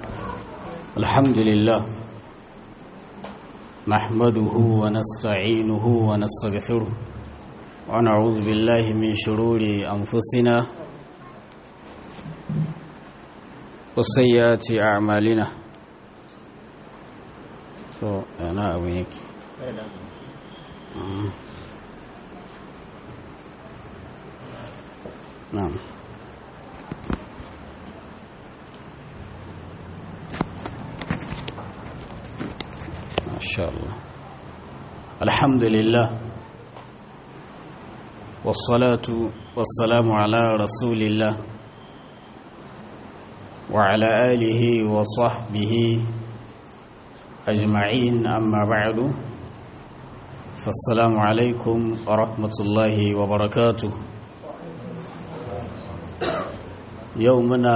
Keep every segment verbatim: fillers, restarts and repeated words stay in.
الحمد لله نحمده ونستعينه ونستغفره ونعوذ بالله من شرور أنفسنا وسيئات أعمالنا so أنا أبيك نعم ما شاء الله الحمد لله والصلاة والسلام على رسول الله وعلى آله وصحبه أجمعين أما بعد فالسلام عليكم ورحمة الله وبركاته يومنا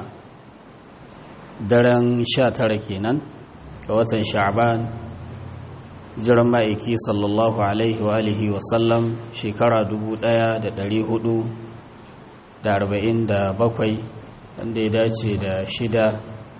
daren sha tara kenan ga watan sha'ban jiran ma'aiki sallallahu alaihi wa alihi wa sallam shekara dubu ɗaya da ɗari hudu da arba'in da bakwai wanda ya dace da shida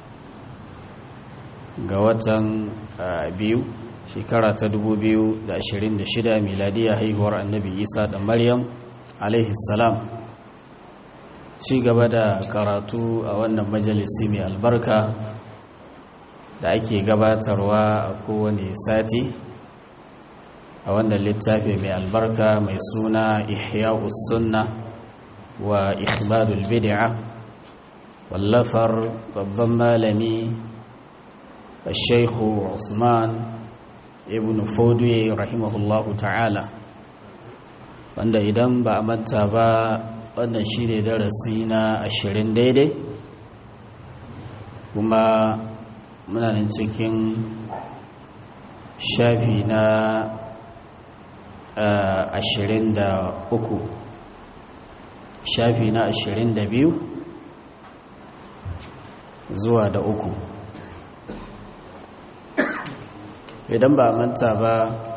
ga watan biyu shekara ta dubu biyu da ashirin da shida miladiya haihuwar annabi isa da maryam alaihi salam ci gaba da karatu a wannan majalisi mai albarka da ake gabatarwa a kowane sati a wannan littafi mai albarka mai suna ihya'us sunna wa ikhbarul bid'a wallafar babban malami al-shaykhu Usman ibn Fodwe rahimahullahu ta'ala wanda idan ba a manta ba wannan shi ne darasi na ashirin daidai kuma muna nan cikin shafi na ashirin da uku shafi na ashirin da biyu zuwa da uku idan ba manta ba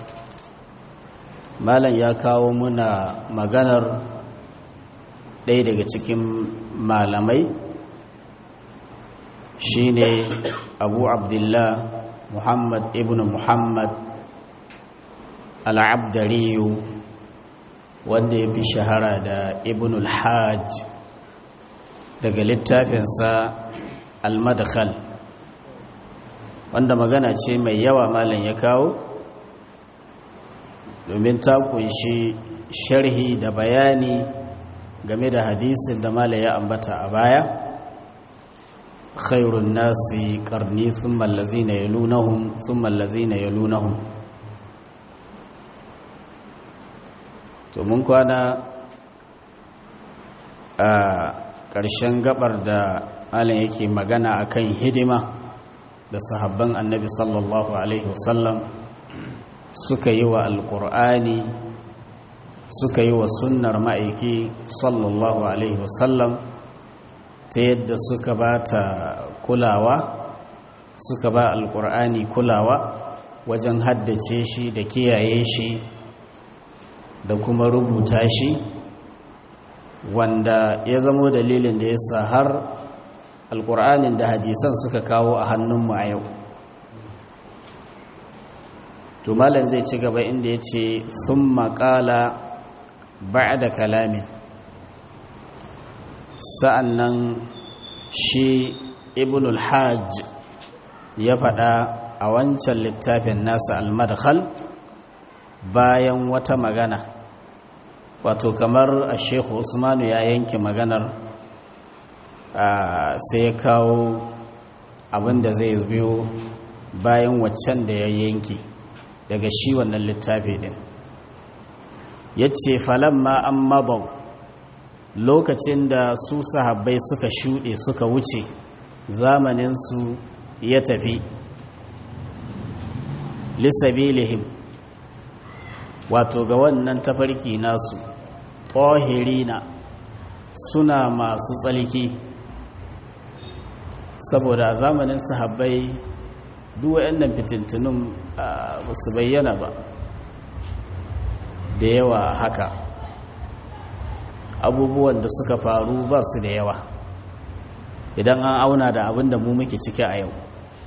malam ya kawo muna maganar ɗaya daga cikin malamai shine abu abdullah muhammad ibn muhammad al-abdariyu wanda ya fi shahara da ibn al-hajj daga littafinsa al-madkhal wanda magana ce mai yawa malam ya kawo domin ta kunshi sharhi da bayani game da hadisin da mala ya ambata a baya khairun nasi qarni thumma allazina yalunahum thumma allazina yalunahum to mun kwana a ƙarshen gabar da malam yake magana akan hidima da sahabban annabi sallallahu alaihi wasallam suka yi wa alqur'ani suka yi wa sunnar ma'aiki sallallahu alaihi wasallam ta yadda suka ba ta kulawa suka ba alkur'ani kulawa wajen haddace shi da kiyaye shi da kuma rubuta shi wanda ya zamo dalilin da ya sa har alkur'anin da hadisan suka kawo a hannunmu a yau to malam zai ci gaba inda ya ce sun maƙala ba'da kalamin sa'annan shi ibn al-hajj ya faɗa a wancan littafin nasa al-madkhal bayan wata magana wato kamar a shekhu usmanu ya yanke maganar sai ya kawo abinda zai biyo bayan waccan da ya yanke daga shi wannan littafi din ya ce falamma an madau lokacin da su sahabbai suka shuɗe suka wuce zamaninsu ya tafi lissabilihim wato ga wannan tafarki nasu ƙohirina suna masu tsalki saboda zamanin sahabbai duk waɗannan fitintunun ba su bayyana ba da yawa haka abubuwan da suka faru ba su da yawa idan an auna da abin da mu muke ciki a yau.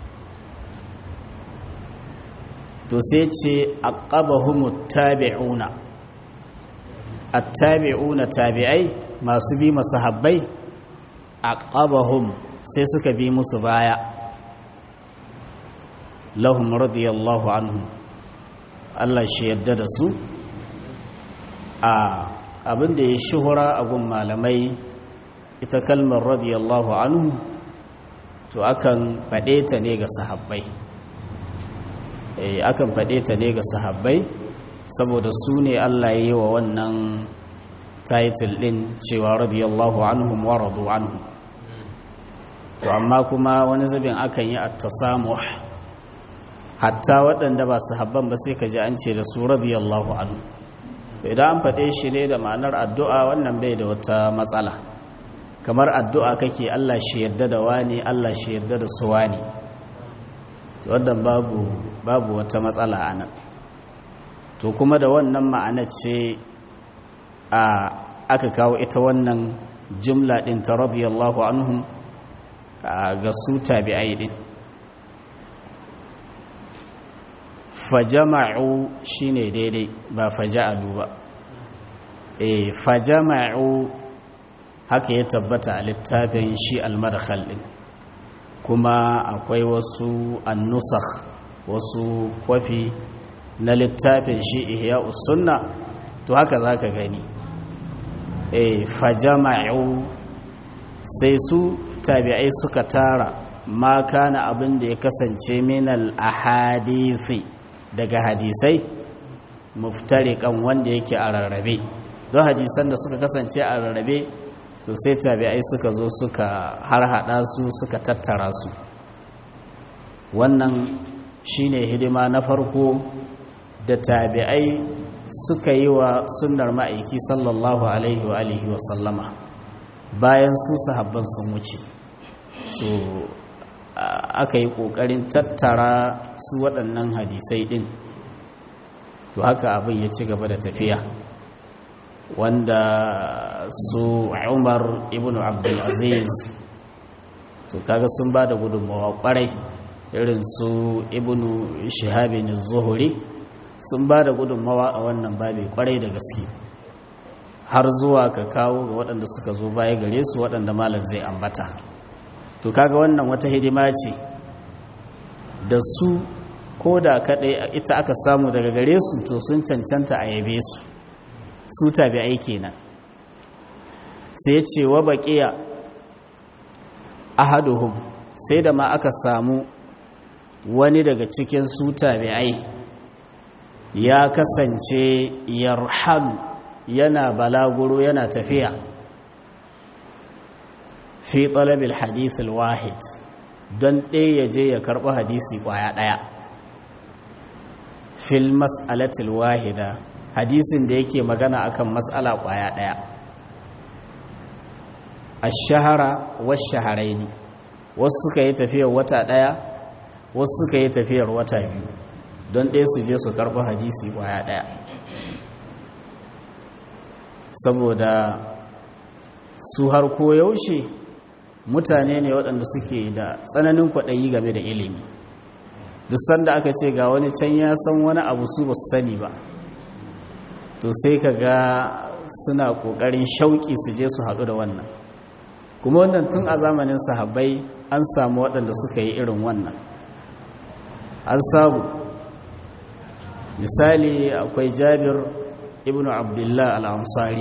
To sai ce aqabahumut tabi'una, at-tabi'una tabi'ai masu bi masahabbai, aqabahum sai suka bi musu baya, lahum radiyallahu anhum, Allah shi yadda da su. A abinda ya shuhura a gun malamai ita kalmar radiyallahu anhu to akan faɗe ta ne ga sahabbai, eh akan faɗe ta ne ga sahabbai saboda su ne Allah ya yi wa wannan title din cewa radiyallahu anhum wa radu anhu. To amma kuma wani zubin akan yi at-tasamuh, hatta waɗanda ba sahabban ba sai ka ji an ce da su radiyallahu anhu. Idan an faɗe shi ne da ma'anar addu'a wannan bai da wata matsala, kamar addu'a kake Allah shi yadda da wani, Allah shi yadda da su wani, wannan babu babu wata matsala a nan. To kuma da wannan ma'anar ce a aka kawo ita wannan jumla ɗin ta radiyallahu anhum ga su tabi'ai ɗin. Fajama'u shine daidai ba faja'alu ba, eh fajama'u haka ya tabbata a littafin shi al-madkhal din, kuma akwai wasu an-nusakh, wasu kwafi na littafin shi ihya'us sunna, to haka zaka gani eh fajama'u sai su tabi'ai suka tara ma kana abin da ya kasance min al-ahadithi daga hadisai muftariqan wanda yake a rarrabe. Don hadisan da suka kasance a rarrabe to sai tabi'ai suka zo suka harhaɗa su suka tattara su. Wannan shine hidima na farko da tabi'ai suka yi wa sunnar ma'aiki sallallahu alaihi wa alihi wa sallama bayan su sahabban sun wuce. So aka yi ƙoƙarin tattara su waɗannan hadisai ɗin, to haka abin ya ci gaba da tafiya, wanda su Umar ibn Abdulaziz to kaga sun ba da gudunmawa ƙwarai, irin su ibn Shihabin Zuhuri sun ba da gudunmawa a wannan babi ƙwarai da gaske, har zuwa ka kawo ga waɗanda suka zo baya gare su waɗanda malam zai ambata. To kaga wannan wata hidima ce da su ko da kaɗai ita aka samu daga gare su to sun cancanta a yabe su, su tabi'ai kenan. sai ce wa baqiya ahaduhum, sai da ma aka samu wani daga cikin su tabi'ai ya kasance yarhal, yana balaguro, yana tafiya fi talabil hadith alwahid, don ɗaya ya je ya karɓi hadisi ƙwaya ɗaya, fil mas'alatil wahida, hadisin da yake magana akan mas'ala ƙwaya ɗaya, ash-shahara wash-shahrayn, wasu suka yi tafiyar wata ɗaya, wasu suka yi tafiyar wata biyu, don ɗaya su je su karɓi hadisi ƙwaya ɗaya, saboda su har koyaushe mutane ne waɗanda suke da tsananin kwaɗayi game da ilimi. Duk sanda aka ce ga wani can ya san wani abu su ba su sani ba, to sai ka ga suna ƙoƙarin shauƙi su je su haɗu da wannan. Kuma wannan tun a zamanin sahabbai an samu waɗanda suka yi irin wannan, an samu misali akwai Jabir ibn Abdullah al-Ansari,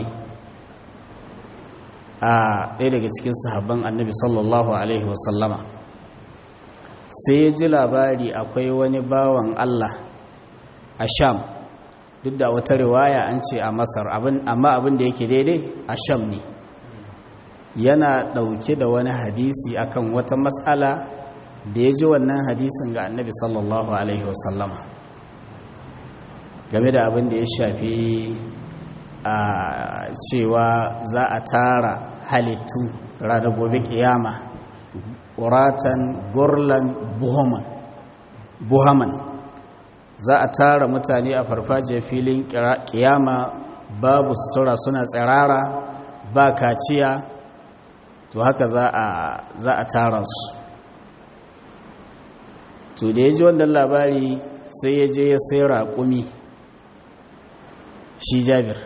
a ɗaya daga cikin sahabban annabi sallallahu alaihi wasallama, sai ya ji labari akwai wani bawan Allah a Sham, duk da wata riwaya an ce a Masar, amma abin da yake daidai a Sham ne, yana ɗauke da wani hadisi akan wata matsala da ya ji wannan hadisin ga annabi sallallahu alaihi wasallama game da abin da ya shafi a cewa za a tara halittu ranar gobe kiyama, ƙuratan gurlan buhaman, za a tara mutane a farfajiyar filin kiyama babu sutura, suna tsirara, ba kaciya, to haka za a za a tara su. To da ya ji wannan labari sai ya je ya sai raƙumi shi Jabir,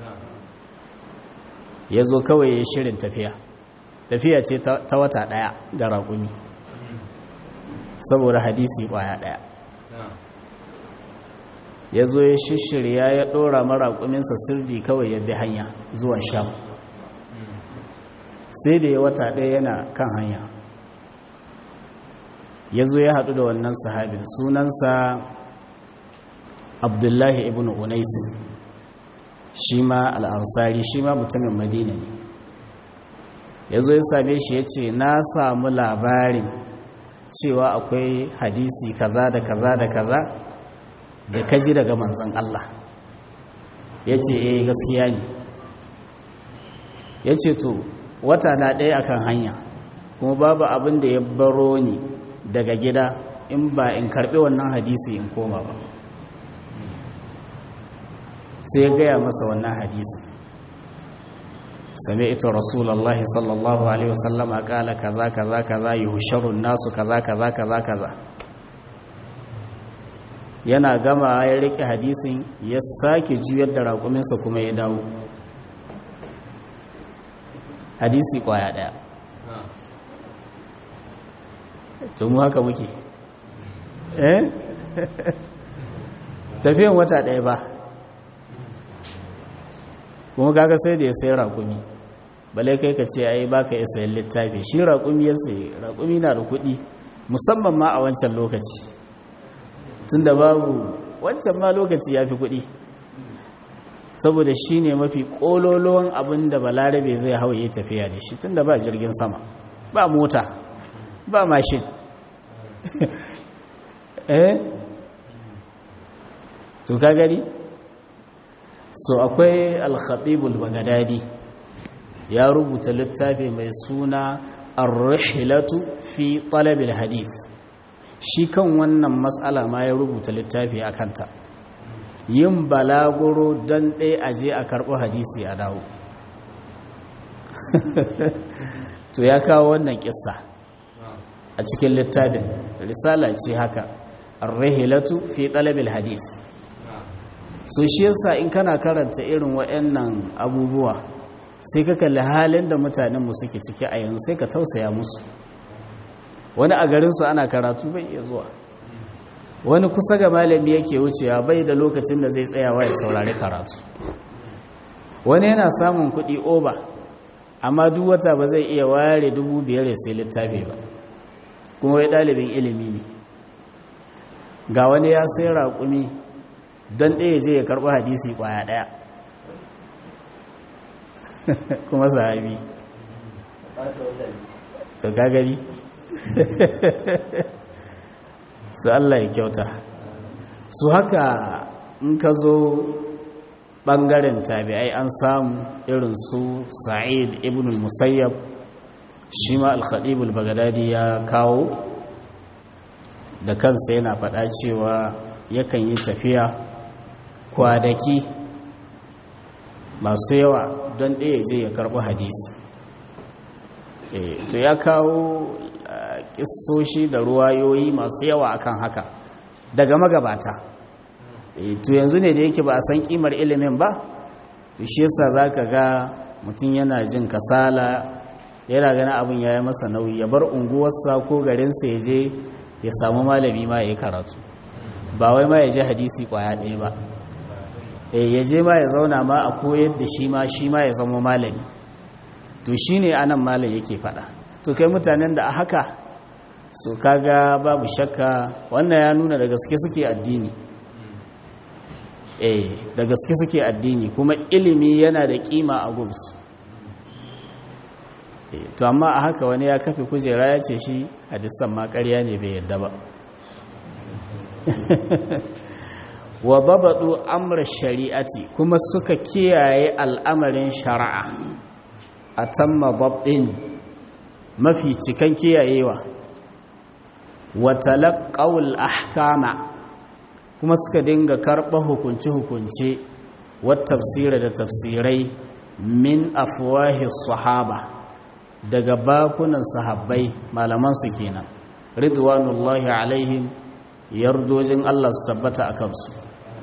ya zo kawai ya shirin tafiya tafiya ce ta wata ɗaya da raƙumi saboda hadisi ƙwaya ɗaya. Ya zo ya shishirya ya ɗora maraƙuminsa sirdi kawai ya bi hanya zuwa Sham. Sai da ya wata ɗaya yana kan hanya, ya zo ya haɗu da wannan sahabin, sunansa Abdullahi ibn Unaisin, shi ma al'ansari, shi ma mutumin Madina ne. Ya zo ya same shi ya ce, na samu labarin cewa akwai hadisi kaza da kaza da kaza da kaji daga manzon Allah. Ya ce, eh gaskiya ne. Ya ce, to wata na ɗaya akan hanya kuma babu abin da ya baro ni daga gida in ba in karɓi wannan hadisi in koma ba. Sai ya gaya masa wannan hadisi, sami'tu rasulullahi sallallahu alaihi wasallam qala kaza kaza kaza yuhsharu nasu kaza kaza kaza kaza. Yana gama ya rike hadisin ya sake juyar da raƙuminsa kuma ya dawo. Hadisi kwaya daya. To mu haka muke eh tafiyan wata daya ba, kuma kaga sai da ya sayi raƙumi, bale kai ka ce ai baka iya sayan littafi. Shi raƙumi ya sayi, raƙumi na da kuɗi musamman ma a wancan lokaci, tunda babu wancan ma lokaci ya fi kuɗi, saboda shi ne mafi ƙololuwan abin da balarabe zai hau ya tafiya da shi, tunda ba jirgin sama, ba mota, ba mashin eh to ka gani. So akwai al-Khatibul Baghdadi ya rubuta littafi mai suna Ar-Rihlatu fi Talab al-Hadith. Shi kan wannan matsala ma ya rubuta littafi a kanta, yin balaguro don ɗaya aje a karɓo hadisi a dawo. To ya kawo wannan kissa a cikin littafin, risala ce haka, Ar-Rihlatu fi Talab al-Hadith. So shi yasa in kana karanta irin waɗannan abubuwa sai ka kalli halin da mutanenmu suke ciki a yanzu, sai ka tausaya musu. Wani a garinsu ana karatu bai iya zuwa, wani kusa ga malami yake wucewa bai da lokacin da zai tsayawa ya saurari karatu, wani yana samun kuɗi oba amma duk wata ba zai iya ware dubu biyar ya sai littafi ba, kuma wai ɗalibin ilimi ne. Ga wani ya sai raƙumi don ɗaya je ya karɓi hadisi ƙwaya ɗaya kuma sahabi. To gagari su Allah ya kyauta. Su haka in ka zo ɓangaren tabi'ai an samu irin su Sa'id ibn al-Musayyab, shi ma al-Khatib al-Baghdadi ya kawo da kansa, yana faɗa cewa yakan yi tafiya kwanaki masu yawa don ɗaya je ya karɓi hadisi. To ya kawo ƙisoshi da ruwayoyi masu yawa akan haka daga magabata. To yanzu ne da yake ba a san ƙimar ilimin ba, to shi yasa za ka ga mutum yana jin kasala, yana gani abin ya yi masa nauyi, ya bar unguwarsa ko garinsa ya je ya samu malami ma ya yi karatu, ba wai ma ya je hadisi ƙwaya ɗaya ba. Ya je ma ya zauna ma a koyar da shi ma shi ma ya zama malami. To shi ne anan malam yake faɗa. To kai mutanen da a haka, so kaga babu shakka wannan ya nuna da gaske suke addini. Eh, da gaske suke addini kuma ilimi yana da kima a gunsu. Eh, to amma a haka wani ya kafe kujera ya ce shi hadisan ma ƙarya ne bai yadda ba. Wa dabadu amra shari'ati, kuma suka kiyaye al'amarin shari'a a tamma dabdin, mafi cikan kiyayewa. Wa talaqqawul ahkama, kuma suka dinga karɓa hukunce-hukunce wa tafsira da tafsirai min afwahi sahaba, daga bakunan sahabbai malaman su kenan ridwanullahi alaihim yardojin Allah su tabbata a kansu.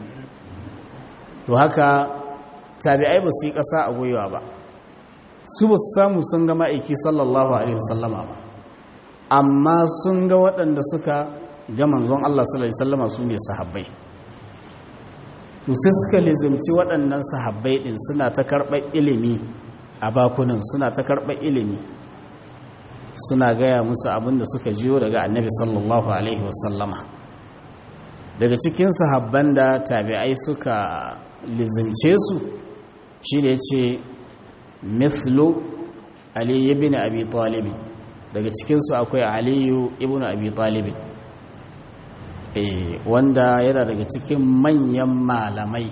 To haka tabi'ai ba su yi ƙasa a gwiwa ba, su ba su samu sun ga ma'aiki sallallahu alaihi wasallama ba, amma sun ga waɗanda suka ga manzon Allah sallallahu alaihi wasallama su ne sahabbai. To sai suka lizimci waɗannan sahabbai ɗin suna ta karɓar ilimi a bakunan, suna ta karɓar ilimi, suna gaya musu abin da suka jiyo daga annabi sallallahu alaihi wasallama. Daga cikin sahabban da tabi'ai suka lizimce su shi ne ce mithlu Ali ibn Abi Talib, daga cikinsu akwai Aliyu ibn Abi Talib eh wanda yana daga cikin manyan malamai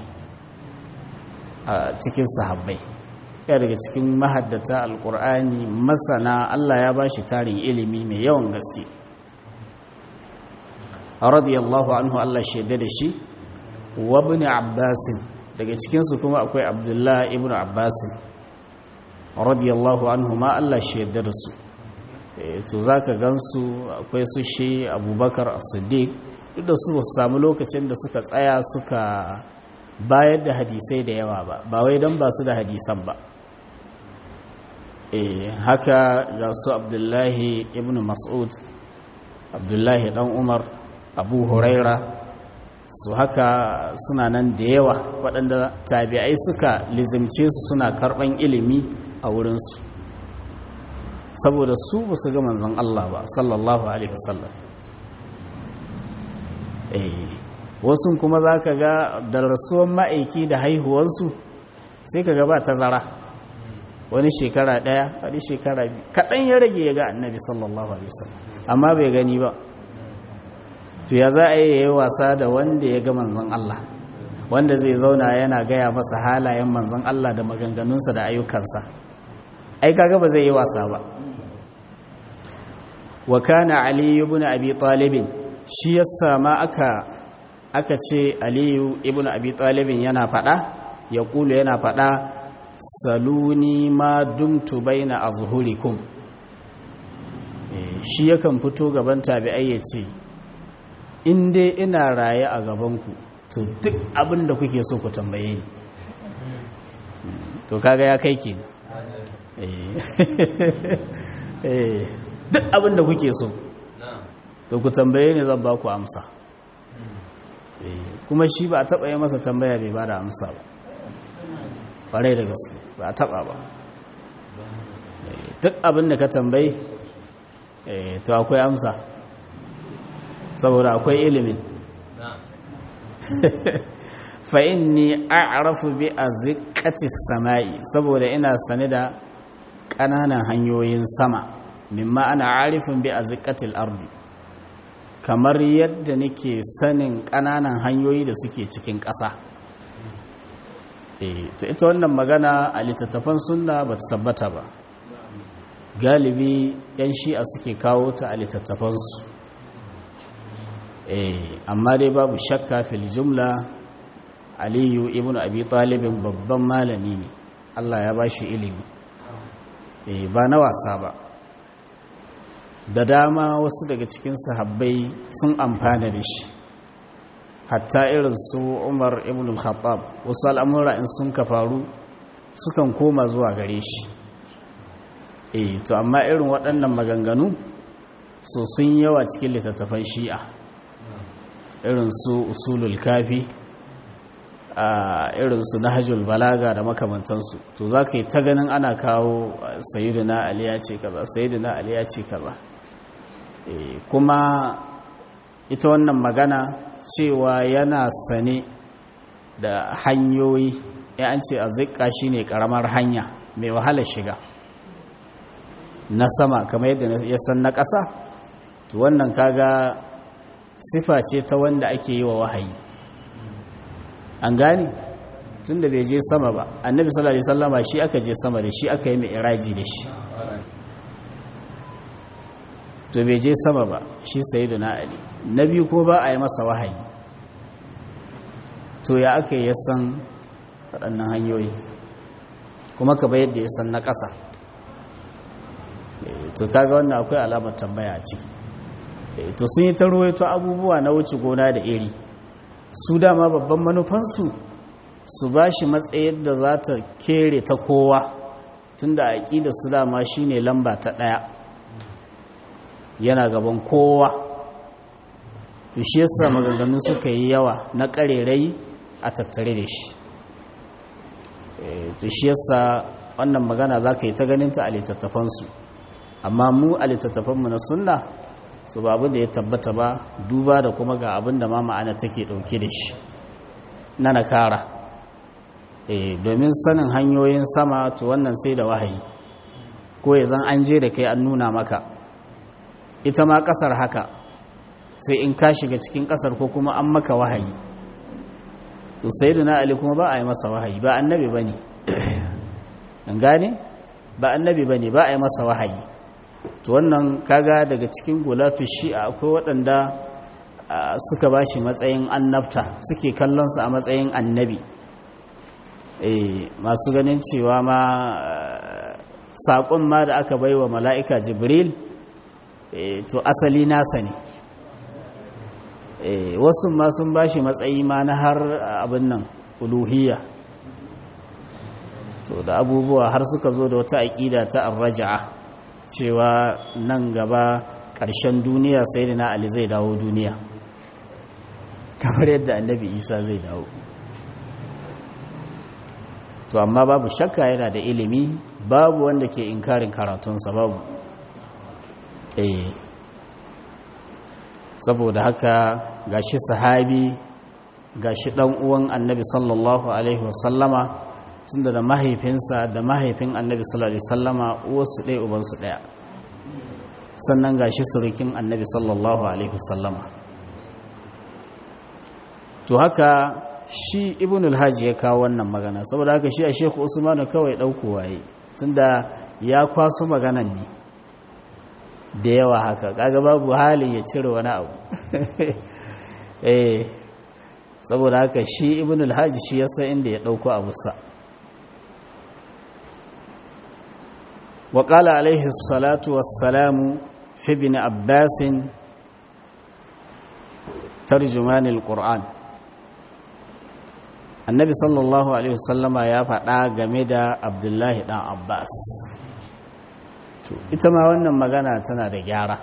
a cikin sahabbai, yana daga cikin mahaddata alqur'ani, masana, Allah ya bashi tarin ilimi mai yawan gaske radiyallahu anhu, Allah shaida da shi. Wa ibn Abbas, daga cikinsu kuma akwai Abdullah ibn Abbas radiyallahu anhu ma, Allah shaida da su. To zaka gansu akwai su shi Abubakar As-Siddiq, duk da su ba su samu lokacin da suka tsaya suka bayar da hadisai da yawa ba, ba wai don ba su da hadisan ba. Eh haka ga su Abdullahi ibn Mas'ud, Abdullahi dan Umar, Abu Huraira, su haka suna nan da yawa waɗanda tabi'ai suka lizimce su suna karɓan ilimi a wurinsu, saboda su ba su ga manzon Allah ba sallallahu alaihi wasallam. eh wasu kuma za ka ga da rasuwan ma'aiki da haihuwarsu sai ka ga ba tazara, wani shekara ɗaya wani shekara biyu kaɗan ya rage ya ga annabi sallallahu alaihi wasallam, amma bai gani ba. To ya za a yi wasa da wanda ya ga manzon Allah, wanda zai zauna yana gaya masa halayen manzon Allah da maganganunsa da ayyukansa? Ai kaga ba zai yi wasa ba. Wa kana Ali ibn Abi Talib, shi yasa ma aka aka ce Ali ibn Abi Talib yana fada, ya kulu yana fada, saluni ma dumtu baina azhurikum. Shi yakan fito gaban tabi'ai ya ce, in dai ina raye a gabanku to duk abin da kuke so ku tambaye ni. To kaga ya kai ke eh duk abin da kuke so to ku tambaye ni zan ba ku amsa. Kuma shi ba a taba yi masa tambaya bai ba da amsa ba, ƙwarai da gaske ba a taba ba. Duk abin da ka tambaye to akwai amsa, saboda akwai ilimin. fa inni a'rafu bi azqati samai, saboda ina sane da ƙananan hanyoyin sama, mimma ana arifun bi azqati al-ardi, kamar yadda nake sanin ƙananan hanyoyi da suke cikin ƙasa. eh to ita wannan magana a littattafan sunna ba ta tabbata ba, galibi yan shi'a suke kawo ta a littattafansu. eh amma dai babu shakka fil jumla Aliyu ibn Abi Talibin babban malami ne, Allah ya bashi ilimi eh ba na wasa ba. Da dama wasu daga cikin sahabbai sun amfana da shi, hatta irin su Umar ibn al-Khattab, wasu al'amura in sun ka faru sukan koma zuwa gare shi. eh to amma irin waɗannan maganganu so sun yawa cikin littattafan shi'a, irin su usulul kafi, a irin su nahjul balaga da makamantansu. To za ka yi ta ganin ana kawo sayyidina Ali ya ce kaza, sayyidina Ali ya ce kaza. e, kuma ita wannan magana cewa yana sane da hanyoyi, ya an ce a zikka shine karamar hanya mai wahalar shiga na sama kamar yadda ya san na ƙasa. To wannan kaga sifa ce ta wanda ake yi wa wahayi, an gane, tun da bai je sama ba. Annabi sallallahu alaihi wasallama shi aka je sama da shi, aka yi mai iraji da shi, to bai je sama ba shi sayyiduna Ali. Na biyu ko ba a yi masa wahayi, to ya aka yi ya san waɗannan hanyoyi kuma ka bayar da ya san na ƙasa. to kaga wannan akwai alamar tambaya a ciki to sun yi ta ruwaito abubuwa na wuce gona da iri su dama babban manufansu su ba shi matsayin da za ta kere ta kowa tunda aƙida su dama shine lamba ta ɗaya yana gaban kowa to shi yasa maganganu suka yi yawa na ƙarerai a tattare da shi to shi yasa wannan magana za ka yi ta ganinta a littattafansu amma mu a littattafanmu na sunna su ba abin da ya tabbata ba duba da kuma ga abin da ma ma'ana take ɗauke da shi na nakara e, domin sanin hanyoyin sama to wannan sai da wahayi ko ya zan an je da kai an nuna maka ita ma ƙasar haka sai in ka shiga cikin ƙasar ko kuma an maka wahayi to sayyidina ali kuma ba a yi masa wahayi ba annabi bane an gane ba annabi bane ba a yi masa wahayi to wannan kaga daga cikin gulatu shi'a akwai waɗanda suka bashi matsayin annabta suke kallon sa a matsayin annabi eh masu ganin cewa ma saƙon ma da aka baiwa mala'ika jibril to asali nasa ne wasu ma sun bashi matsayi ma na har abin nan uluhiyya to da abubuwa har suka zo da wata aƙida ta arraja'a cewa nan gaba ƙarshen duniya sai da na ali zai dawo duniya kamar yadda annabi isa zai dawo to amma babu shakka yana da ilimi babu wanda ke inkarin karatunsa babu eh saboda haka gashi sahabi gashi dan uwan annabi sallallahu alaihi wasallama tunda da mahaifinsa da mahaifin annabi sallallahu alaihi wasallama uwarsu ɗaya ubansu ɗaya sannan gashi surukin annabi sallallahu alaihi wasallama to haka shi ibnul hajji ya kawo wannan magana saboda haka shi a sheku usmanu kawai ɗauko waye tunda ya kwaso maganan ne da yawa haka kaga babu halin ya cire wani abu eh saboda haka shi ibnul hajji shi yasa inda ya ɗauko abu sa وقال عليه الصلاة والسلام في ابن عباس ترجمان القرآن النبي صلى الله عليه وسلم يا فدا game da Abdullahi dan Abbas to ita ma wannan magana tana da gyara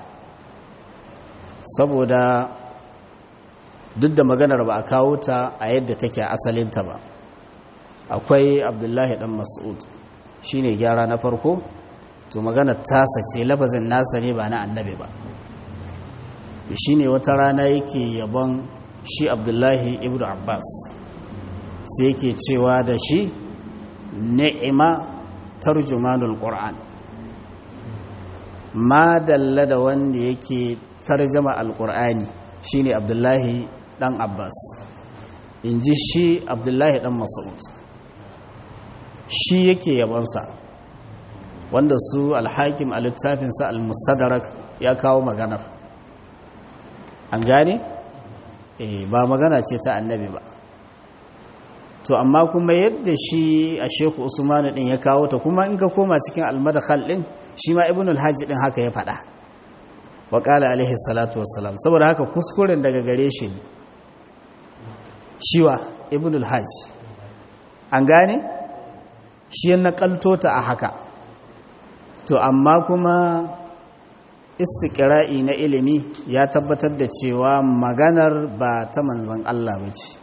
saboda duk da maganar ba a kawo ta a yadda take asalinta ba akwai Abdullahi dan Mas'ud shine gyara na farko to magana tasa ce lafazin nasa ne ba na annabi ba shi ne wata rana yake yabon shi Abdullahi ibn Abbas sai yake cewa da shi ni'ima tarjumanul Qur'an ma dalla da wanda yake tarjama alqur'ani shine Abdullahi dan Abbas inji shi Abdullahi dan Mas'ud shi yake yabonsa wanda su alhakim a littafinsa al-mustadrak ya kawo maganar an gane eh ba magana ce ta annabi ba to amma kuma yadda shi a sheku usmanu din ya kawo ta kuma in ka koma cikin al-madkhal din shi ma ibn al-hajj din haka ya faɗa wa qala alaihi salatu wassalam saboda haka kuskuren daga gare shi ne shiwa ibn al-hajj an gane shi ya nakalto ta a haka to amma kuma istiqra'i na ilimi ya tabbatar da cewa maganar ba ta manzon Allah ba ce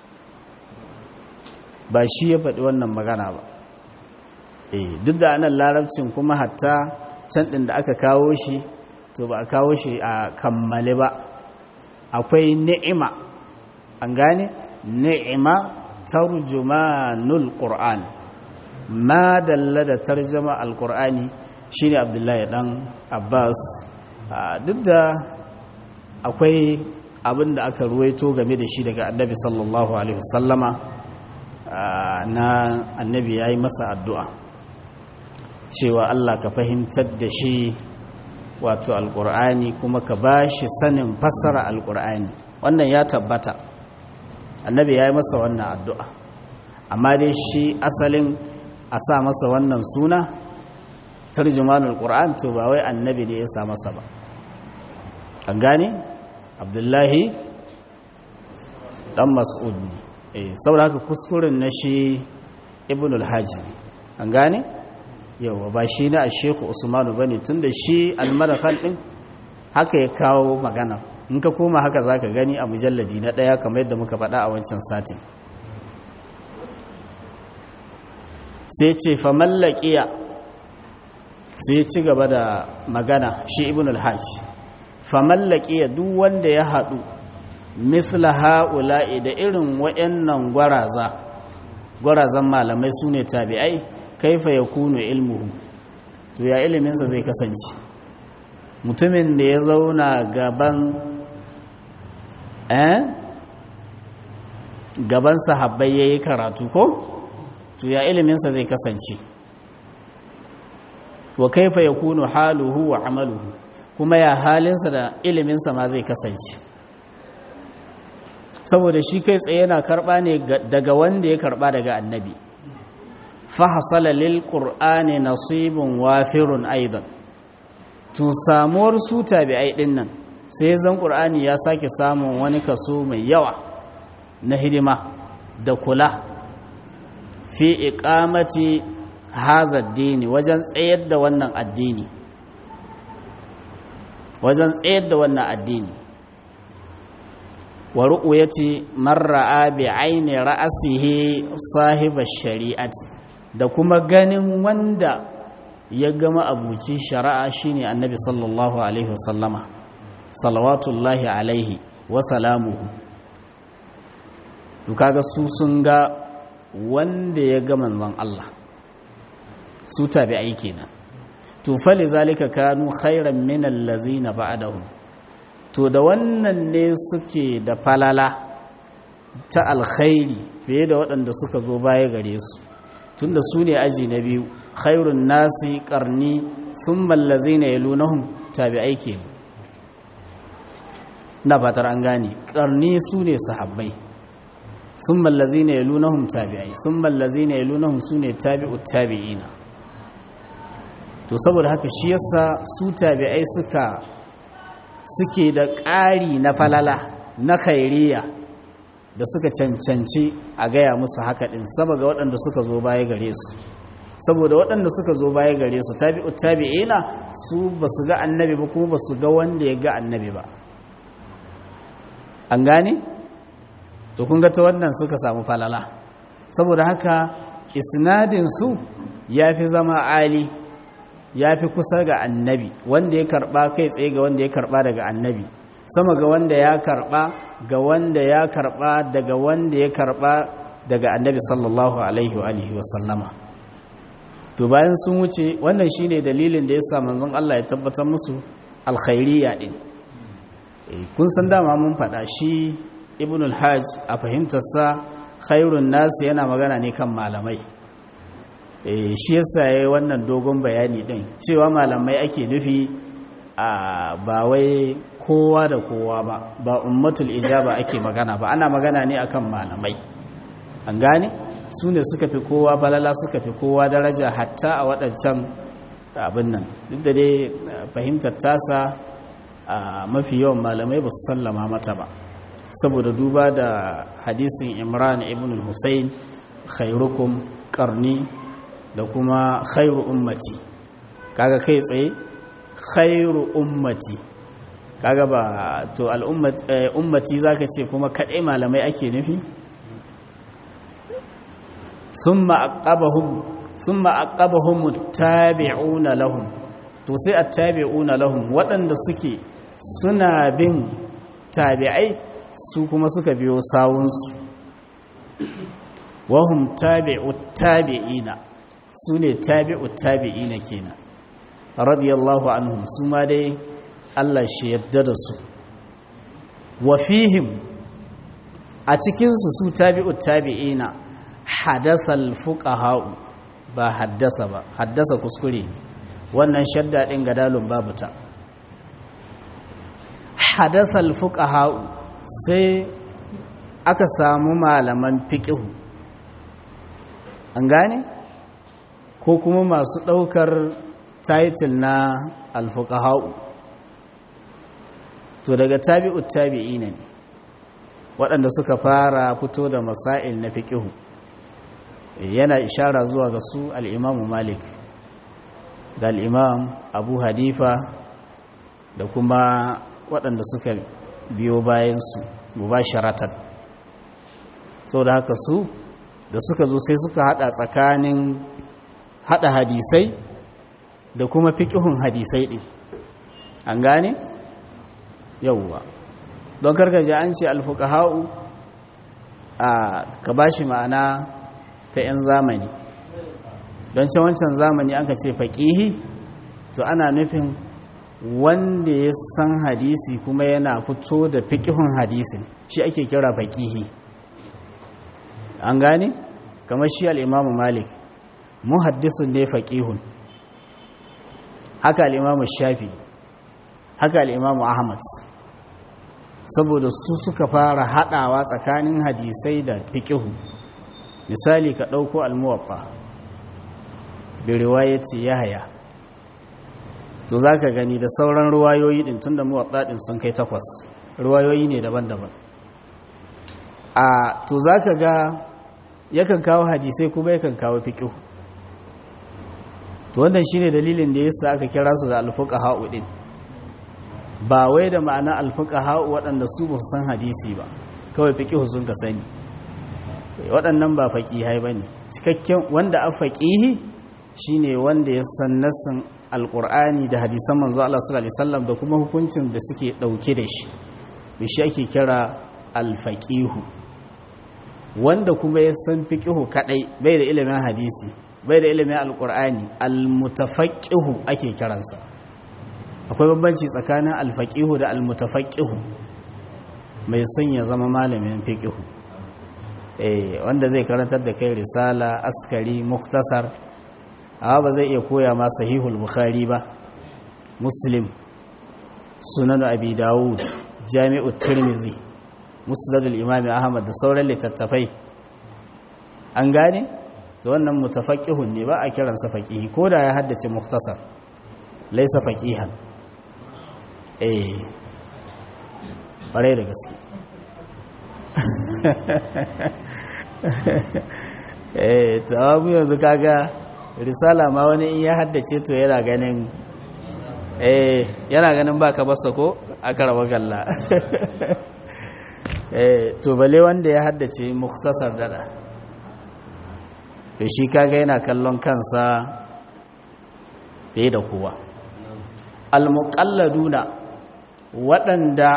ba shi ya faɗi wannan magana ba eh duk da anan larabcin kuma hatta can ɗin da aka kawo shi to ba a kawo shi a kammale ba akwai ni'ima an gane ni'ima tarjumanul qur'an ma dalla da tarjuma alqur'ani shine Abdullahi dan Abbas duk da akwai abin da aka ruwaito game da shi daga annabi sallallahu alaihi wasallama na annabi yayi masa addu'a cewa Allah ka fahimtar da shi wato alqur'ani kuma ka bashi sanin fassara alqur'ani wannan ya tabbata annabi yayi masa wannan addu'a amma dai shi asalin a sa masa wannan suna tarjumanul qur'an to ba wai annabi ne ya sa masa ba an gane abdullahi dan mas'ud ne eh saboda haka kuskuren na shi ibn al-hajj an gane yawa ba shi na Sheikh Usman bane tunda shi al-madkhal din haka ya kawo magana in ka koma haka zaka gani a mujalladi na daya kamar yadda muka faɗa a wancan satin sai ce fa mallakiya sai ci gaba da magana shi ibn al-hajj fa mallakiya duk wanda ya haɗu mithla ha'ula'i da irin wayannan gwaraza gwarazan malamai sune tabi'ai kaifa yakunu ilmuhu to ya iliminsa zai kasance mutumin da ya zauna gaban eh gaban sahabbai yayi karatu ko to ya iliminsa zai kasance wa kaifa yakunu haluhu wa amaluhu kuma ya halinsa da iliminsa ma zai kasance saboda shi kai tsaye yana karba ne daga wanda ya karba daga annabi fa hasala lil qur'ani nasibun wafirun aidan to samuwar su tabi'ai din nan sai zan qur'ani ya sake samun wani kaso mai yawa na hidima da kula fi iqamati hadha ad-din wajen tsayar da wannan addini wajen tsayar da wannan addini wa ru'yati man ra'a bi ayni ra'sihi sahiba shari'ati da kuma ganin wanda ya gama abuci shari'a shine annabi sallallahu alaihi wasallama salawatullahi alaihi wa salamuhu to kaga su sun ga wanda ya ga manzon Allah su tabi'ai kenan to fali zalika kanu khairan min allazina ba'dahum to da wannan ne suke da falala ta alkhairi fiye da waɗanda suka zo baya gare su tunda su ne aji na biyu khairun nasi qarni thumma allazina yalunhum tabi'ai kenan na fatar an gane qarni su ne sahabbai thumma allazina yalunhum tabi'ai thumma allazina yalunhum sune tabi'ut tabi'ina to saboda haka shi yasa su tabi'ai suka suke da ƙari na falala na khairiya da suka cancanci a gaya musu haka ɗin saboda waɗanda suka zo baya gare su saboda waɗanda suka zo baya gare su tabi'ut tabi'ina su ba su ga annabi ba kuma ba su ga wanda ya ga annabi ba an gane to kun ga ta wannan suka samu falala saboda haka isnadin su ya fi zama ali ya fi kusa ga annabi wanda ya karba kai tsaye ga wanda ya karba daga annabi sama ga wanda ya karba ga wanda ya karba daga wanda ya karba daga annabi sallallahu alaihi wa alihi wa sallama to bayan sun wuce wannan shine dalilin da yasa manzon Allah ya tabbatar musu alkhairiyya din kun san dama mun faɗa shi ibn al-hajj a fahimtar sa khairun nas yana magana ne kan malamai shi yasa yayi wannan dogon bayani din cewa malamai ake nufi a ba wai kowa da kowa ba ba ummatul ijaba ake magana ba ana magana ne akan malamai an gane su ne suka fi kowa balala suka fi kowa daraja hatta a waɗancan abin nan duk da dai fahimtar tasa a mafi yawan malamai ba su sallama mata ba saboda duba da hadisin imran ibn al-husayn khairukum qarni da kuma khairu ummati kaga kai tsaye khairu ummati kaga ba to al'ummati ummati zaka ce kuma kadai malamai ake nufi thumma aqabahum thumma aqabahum tabi'una lahum to sai at-tabi'una lahum waɗanda suke suna bin tabi'ai su kuma suka biyo sawunsu wahum tabi'ut tabi'ina su ne tabi'ut tabi'ina kenan radiyallahu anhum su ma dai Allah shi yadda da su wa fihim a cikinsu su tabi'ut tabi'ina hadatha al-fuqaha ba haddasa ba haddasa kuskure ne wannan shadda din gadalun babu ta hadatha al-fuqaha sai aka samu malaman fiqh an gane ko kuma masu ɗaukar title na alfuqaha'u to daga tabi'ut tabi'ina ne waɗanda suka fara fito da masail na fiqhu yana ishara zuwa ga su al-Imam Malik da al-Imam Abu Hanifa da kuma waɗanda suka biyo bayan su mubasharatan so da haka su da suka zo sai suka hada tsakanin hada hadisai da kuma fiqhun hadisai din an gane yawwa don karkaje an ce alfuqaha'u a ka bashi ma'ana ta yan zamani don ce wancan zamani aka ce faqihi to ana nufin wanda ya san hadisi kuma yana fito da fiqhun hadisin shi ake kira faqihi an gane kamar shi al-Imam Malik muhaddisun ne faqihun haka al-Imam Shafi haka al-Imam Ahmad saboda su suka fara hadawa tsakanin hadisai da fiqhu misali ka dauko al-Muwatta bi riwayati Yahya to zaka gani da sauran ruwayoyi din tunda Muwatta din sun kai takwas ruwayoyi ne daban-daban a to zaka ga yakan kawo hadisai kuma yakan kawo fiqh to wannan shine dalilin da yasa aka kira su da al-fuqaha din ba wai da ma'ana al-fuqaha waɗanda su ba su san hadisi ba kawai fiqh sun ka sani waɗannan ba faqihai bane cikakken wanda a faqihi shine wanda ya san nassin al-Qur'ani da hadisan manzo Allah sallallahu alaihi wasallam da kuma hukuncin da suke dauke da shi to shi ake kira al-faqihu wanda kuma ya san fiqihu kadai bai da ilimin hadisi bai da ilimin alqur'ani almutafaqqihu ake kiransa akwai bambanci tsakanin alfaqihu da almutafaqqihu mai son ya zama malamin fiqihu eh wanda zai karantar da kai risala askari muktasar amma ba zai iya koya ma sahihul bukhari ba muslim sunan abi daud jami'ut tirmidhi musnadul imam ahmad da sauran littattafai an gane to wannan mutafaqihun ne ba a kiransa faqihi ko da ya haddace mukhtasar laysa faqihan eh bare da gaske eh tawabu yanzu kaga risala ma wani in ya haddace to yana ganin eh yana ganin baka basa ko aka raba galla to bale wanda ya haddace muktasar dada to shi kaga yana kallon kansa fiye da kowa almuqalladuna waɗanda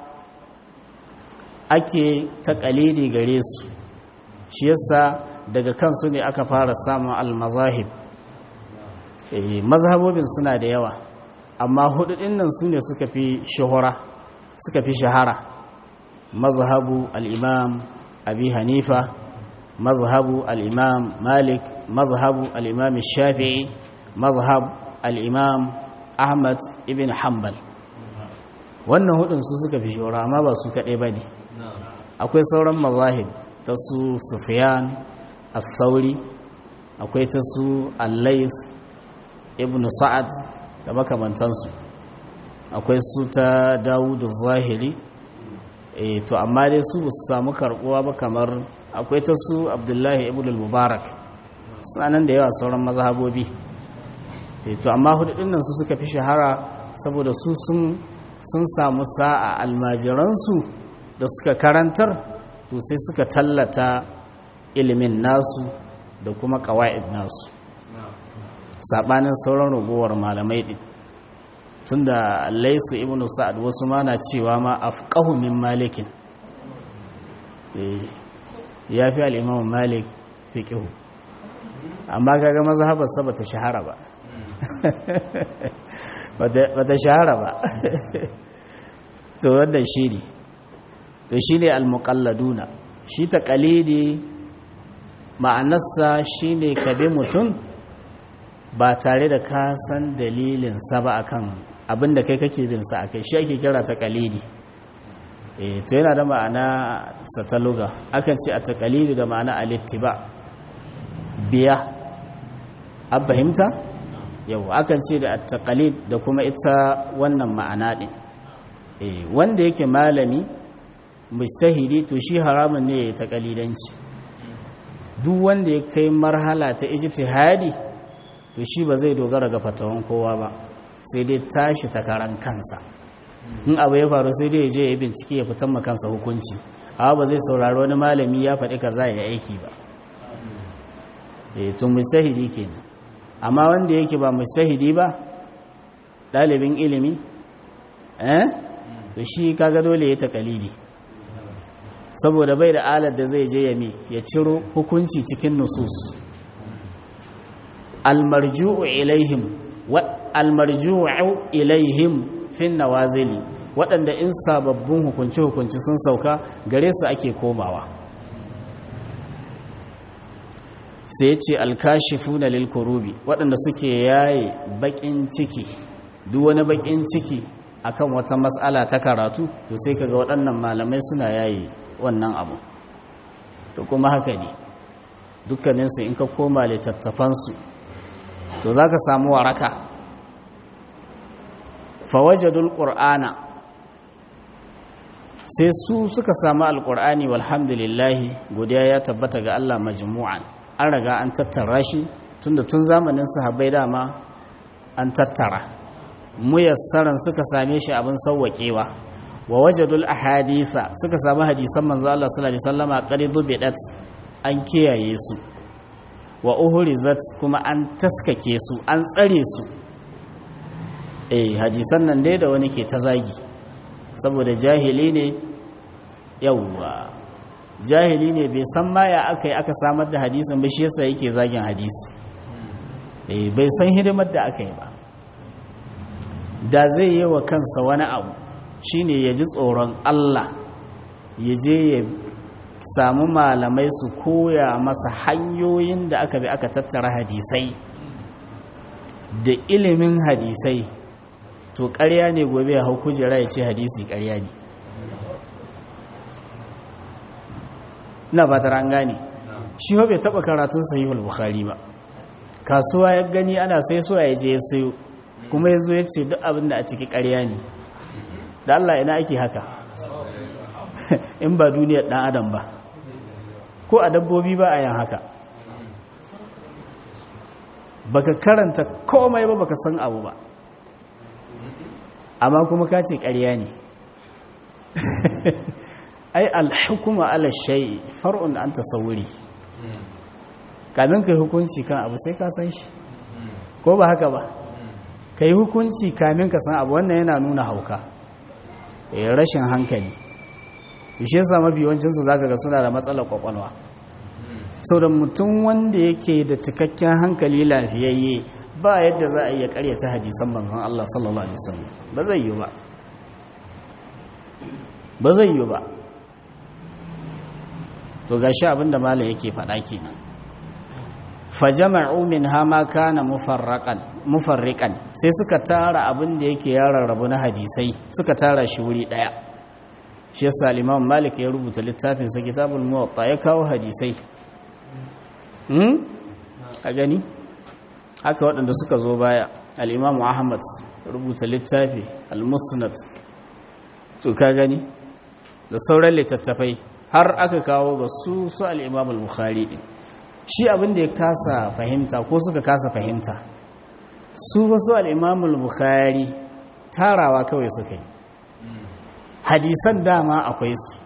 ake taƙalidi gare su shi yasa daga kansu ne aka fara samun almazahib mazhabobin suna da yawa amma hudu dinnan su ne suka fi shuhura suka fi shahara mazhabu al-imam abi hanifa mazhabu al-imam malik mazhabu al-imam shafi'i mazhab al-imam ahmad ibn hanbal wannan hudun su suka fi shahara amma ba su kaɗai ba ne akwai sauran mazahib ta su sufyan al-thawri akwai ta su al-layth ibn sa'ad da makamantansu akwai su ta dawudu zahiri e to amma dai su ba su samu karbuwa ba kamar akwai ta su abdullahi ibn al-mubarak suna nan da yawa sauran mazhabobi e to amma hudun nan su suka fi shahara saboda su sun sun samu sa'a almajiransu da suka karantar to sai suka tallata ilimin nasu da kuma qawaid nasu sabanin sauran ragowar malamai din tunda Laysu ibn Sa'ad wasu ma na cewa ma afqahu min Malikin eh yafi al-Imam Malik fiqhu amma kaga mazhabar sa bata shahara ba bata bata shahara ba to wannan shine to shine al-muqalladuna shi taqalidi ma'anarsa shine kabe mutum ba tare da ka san dalilinsa ba akan abinda kai kake bin sa akai shi ake kira taqalidi eh to yana da ma'ana sataluga akan ce at-taqalidu da ma'ana al-ittiba biya an fahimta yau akan ce da at-taqalid da kuma ita wannan ma'ana din eh wanda yake malami mujtahidi to shi haramun ne ya taqalidanci duk wanda ya kai marhala ta ijtihadi to shi ba zai dogara ga fatawan kowa ba sai dai tashi takaran kansa in abu ya faru sai dai ya je ya bincike ya fitan ma kansa hukunci amma ba zai saurari wani malami ya faɗi kaza ya aiki ba eh to mujtahidi kenan amma wanda yake ba mujtahidi ba ɗalibin ilimi eh to shi kaga dole ya takalidi saboda bai da alar da zai je ya mi ya ciro hukunci cikin nusus almarju'u ilaihim wa almarju'u ilaihim fi nawazili waɗanda in sababbin hukunci hukunci sun sauka gare su ake komawa sai ya ce alkashifuna lil kurubi waɗanda suke yaye bakin ciki duk wani bakin ciki akan wata matsala ta karatu to sai kaga waɗannan malamai suna yaye wannan abu to kuma haka ne dukkaninsu in ka koma littattafansu to za ka samu waraka fawajadul qur'ana sai su suka samu alqur'ani walhamdulillahi godiya ya tabbata ga Allah majmu'an an raga an tattara shi tunda tun zamanin sahabbai dama an tattara muyassaran suka same shi abin sawwakewa wa wajadul ahaditha suka samu hadisan manzo Allah sallallahu alaihi wasallama qaridu bidat an kiyaye su wa uhurizat kuma an taskake su an tsare su eh hadisan nan dai da wani ke ta zagi saboda jahili ne yawwa jahili ne bai san ma ya akai aka samar da hadisin ba shi yasa yake zagin hadisi eh bai san hidimar da akai ba da zai yi wa kansa wani abu shine ya ji tsoron Allah ya je ya samu malamai su koya masa hanyoyin da aka bi aka tattara hadisai da ilimin hadisai to ƙarya ne gobe ya hau kujera ya ce hadisi ƙarya ne na ba ta ran gane shi bai taɓa karatun sahihul bukhari ba kasuwa ya gani ana sai so ya je ya sayo kuma ya zo ya ce duk abin da a ciki ƙarya ne da Allah ina ake haka in ba duniyar ɗan adam ba ko a dabbobi ba a yin haka baka karanta komai ba baka san abu ba amma kuma ka ce ƙarya ne ai alhukuma ala shay'i far'un an tasawuri kamin kai hukunci kan abu sai ka san shi ko ba haka ba kai hukunci kamin ka san abu wannan yana nuna hauka rashin hankali shi yasa mafi yawancinsu za ka ga suna da matsalar kwakwalwa sau da mutum wanda yake da cikakken hankali lafiyayye ba yadda za a iya karyata hadisan manzon Allah sallallahu alaihi wasallam ba zai yi ba ba zai yi ba to gashi abinda malam yake faɗa kenan fajama'u minha ma kana mufarraqan mufarriqan sai suka tara abin da yake ya rarrabu na hadisai suka tara shi wuri daya shi yasa Imam Malik ya rubuta littafin sa Kitabul Muwatta ya kawo hadisai hmm a gani haka waɗanda suka zo baya al-Imam Ahmad rubuta littafi al-Musnad to ka gani da sauran littattafai har aka kawo ga su su al-Imam al-Bukhari shi abin da ya kasa fahimta ko suka kasa fahimta su wasu al'imamul bukhari tarawa kawai suka yi hadisan dama akwai su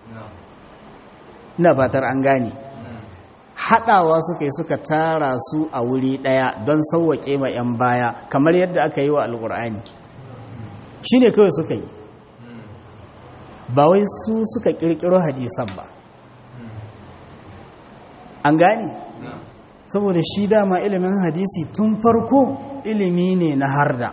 na fatar an gane haɗawa suka yi suka tara su a wuri ɗaya don sauwaƙe ma 'yan baya kamar yadda aka yi wa alƙur'ani shi ne kawai suka yi ba wai su suka ƙirƙiro hadisan ba an gane saboda shi dama ilimin hadisi tun farko ilimi ne na harda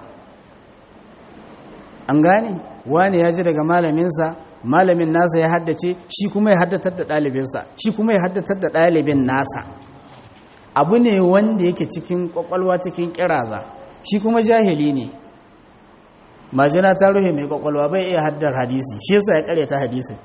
an gane wani ya ji daga malaminsa malamin nasa ya haddace shi kuma ya haddatar da ɗalibinsa shi kuma ya haddatar da ɗalibin nasa abu ne wanda yake cikin ƙwaƙwalwa cikin ƙiraza shi kuma jahili ne majina ta ruhe mai ƙwaƙwalwa bai iya haddar hadisi shi yasa ya ƙaryata hadisin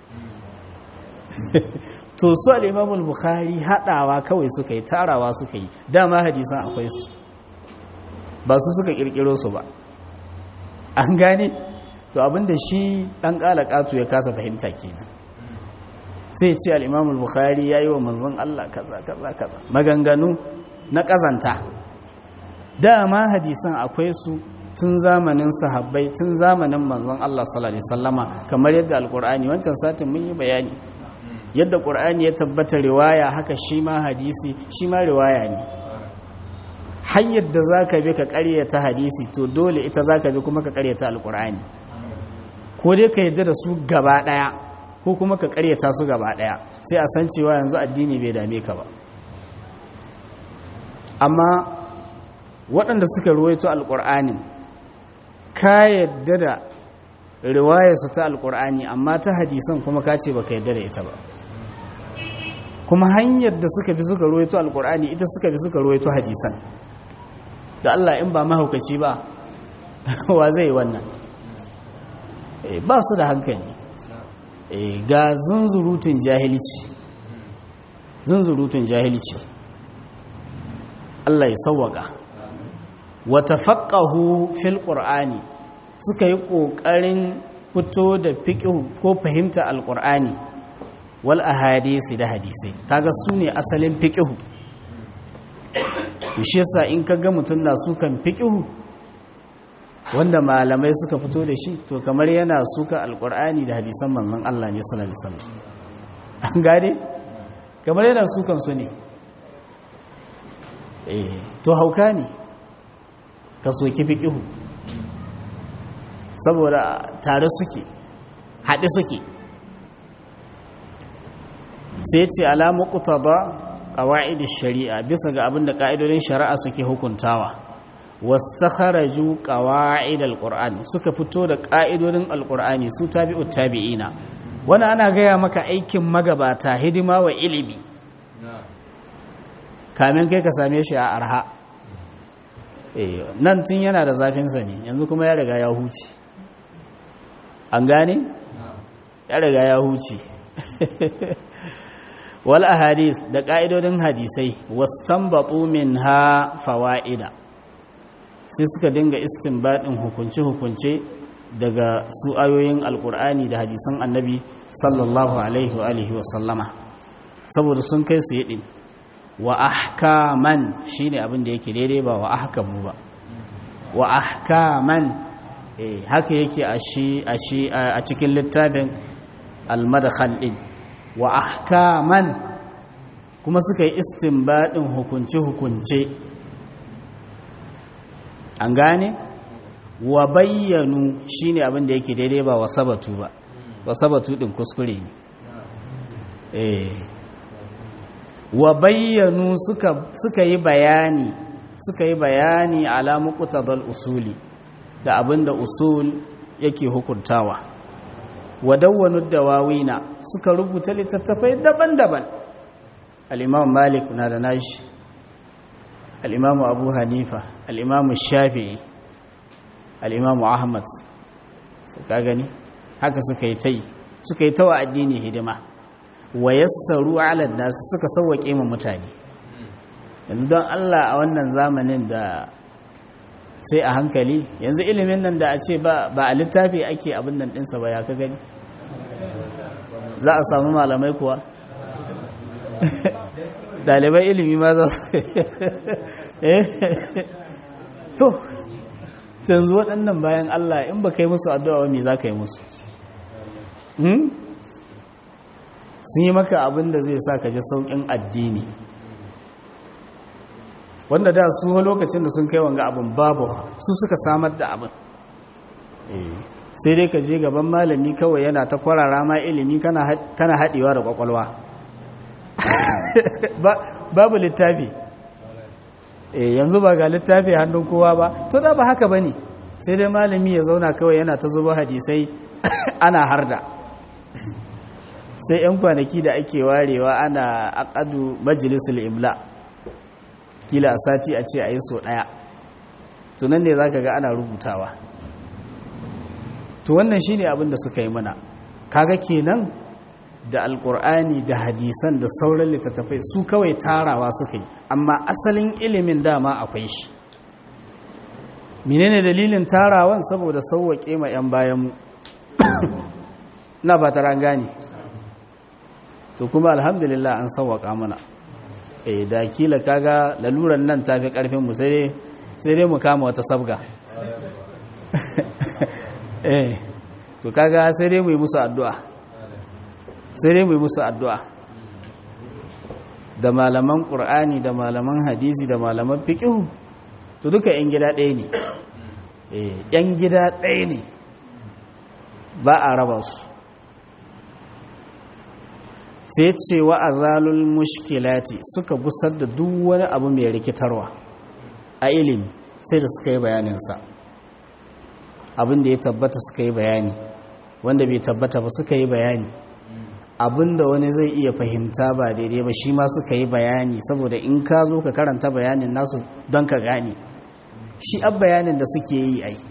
to su al'imamul bukhari haɗawa kawai suka yi tarawa suka yi dama hadisan akwai su ba su suka kirkiro su ba an gane to abinda shi dan kalakatu ya kasa fahimta kenan sai ce al-Imam al-Bukhari yayi wa manzon Allah kaza kaza kaza maganganu na kazanta dama hadisan akwai su tun zamanin sahabbai tun zamanin manzon Allah sallallahu alaihi wasallama kamar yadda alqur'ani wancan satin mun yi bayani yadda qur'ani ya tabbata riwaya haka shi ma hadisi shi ma riwaya ne har yadda zaka bi ka ƙaryata hadisi to dole ita zaka bi kuma ka ƙaryata alqur'ani ko dai ka yadda da su gaba daya ko kuma ka ƙaryata su gaba daya sai a san cewa yanzu addini bai dame ka ba amma waɗanda suka ruwaito alqur'anin ka yadda da riwayarsu ta alkur'ani amma ta hadisan kuma ka ce baka yadda da ita ba kuma hanyar da suka bi suka ruwaito alkur'ani ita suka bi suka ruwaito hadisan da Allah in ba mahaukaci ba wa zai yi wannan ba su da hankali ga zunzurutun jahilci zunzurutun jahilci Allah ya sawwaka wa tafaqahu fil qur'ani suka yi kokarin fito da fiqh ko fahimta alqur'ani wal ahadisi da hadisi kaga sune asalin fiqh shi yasa in kaga mutun na sukan fiqh wanda malamai suka fito da shi to kamar yana suka alqur'ani da hadisan manzon Allah ne sallallahu alaihi wasallam an gane kamar yana sukan su ne eh to hauka ne ka soki fiƙihu saboda tare suke haɗe suke sai ce alamu ƙutaba ƙawa'id shari'a bisa ga abin da ƙa'idodin shari'a suke hukuntawa wastakharaju ƙawa'id alƙur'ani suka fito da ƙa'idodin alƙur'ani su tabi'u tabi'ina wani ana gaya maka aikin magabata hidima wa ilimi kamin kai ka same shi a arha nan tun yana da zafinsa ne yanzu kuma ya riga ya huce an gane? ya riga ya huce wal ahadith da ƙa'idodin hadisai wastanbatu minha fawaida sai suka dinga istinbadin hukunce-hukunce daga su ayoyin alkur'ani da hadisan annabi sallallahu alaihi wa alihi wa sallama saboda sun kai su yadin wa ahkaman shine abin da yake daidai ba wa ahkamu ba wa ahkaman eh haka yake a shi a shi a cikin littafin al-madkhal din wa ahkaman kuma suka yi istinbadin hukunce hukunce an gane wa bayyanu shine abin da yake daidai ba wa sabatu ba wa sabatu din kuskure ne eh wa bayyanu suka suka yi bayani suka yi bayani ala muqtadal usuli da abinda usul yake hukuntawa wa dawwanu dawawina suka rubuta littattafai daban-daban al-imam malik na da nashi al-imam abu hanifa al-imam shafi'i al-imam ahmad suka gani haka suka yi tai suka yi tawa addini hidima wa yassaru ala nas suka sauwake mu mutane yanzu don Allah a wannan zamanin da sai a hankali yanzu ilimin nan da a ce ba ba a littafi ake abin nan dinsa ba ya ka gani za a samu malamai kuwa dalibai ilimi ma za su eh to yanzu waɗannan bayan Allah in ba kai musu addu'a me za ka yi musu sun yi maka abin da zai sa ka ji sauƙin addini wanda da su lokacin da sun kai wanga abin babu su suka samar da abin sai dai ka je gaban malami kawai yana ta kwarara ma ilimi kana haɗewa da ƙwaƙwalwa babu littafi yanzu ba ga littafi hannun kowa ba to da ba haka ba ne sai dai malami ya zauna kawai yana ta zuba hadisai ana harda sai 'yan kwanaki da ake warewa ana aƙadu majalisul imla kila a sati a ce a yi so ɗaya tunan ne za ka ga ana rubutawa to wannan shi ne abin da suka yi mana kaga kenan da alƙur'ani da hadisan da sauran littattafai su kawai tarawa suka yi amma asalin ilimin dama akwai shi menene dalilin tarawan? Saboda sauwaƙe ma 'yan bayanmu na ba ta gane. To kuma alhamdulillah an sauwaƙa mana. Eh da kila kaga laluran nan tafi karfin mu sai dai sai dai mu kama wata sabga. eh to kaga sai dai mu yi musu addu'a. Sai dai mu yi musu addu'a. Da malaman Qur'ani da malaman hadisi da malaman fiqh to duka yan gida ɗaya ne. Eh yan gida ɗaya ne. Ba a raba su. Sai ce wa azalul mushkilati suka gusar da duk wani abu mai rikitarwa a ilimi sai da suka yi bayaninsa. Abin da ya tabbata suka yi bayani, wanda bai tabbata ba suka yi bayani, abin da wani zai iya fahimta ba daidai ba shi ma suka yi bayani, saboda in ka zo ka karanta bayanin nasu don ka gane shi ab bayanin da suke yi ai.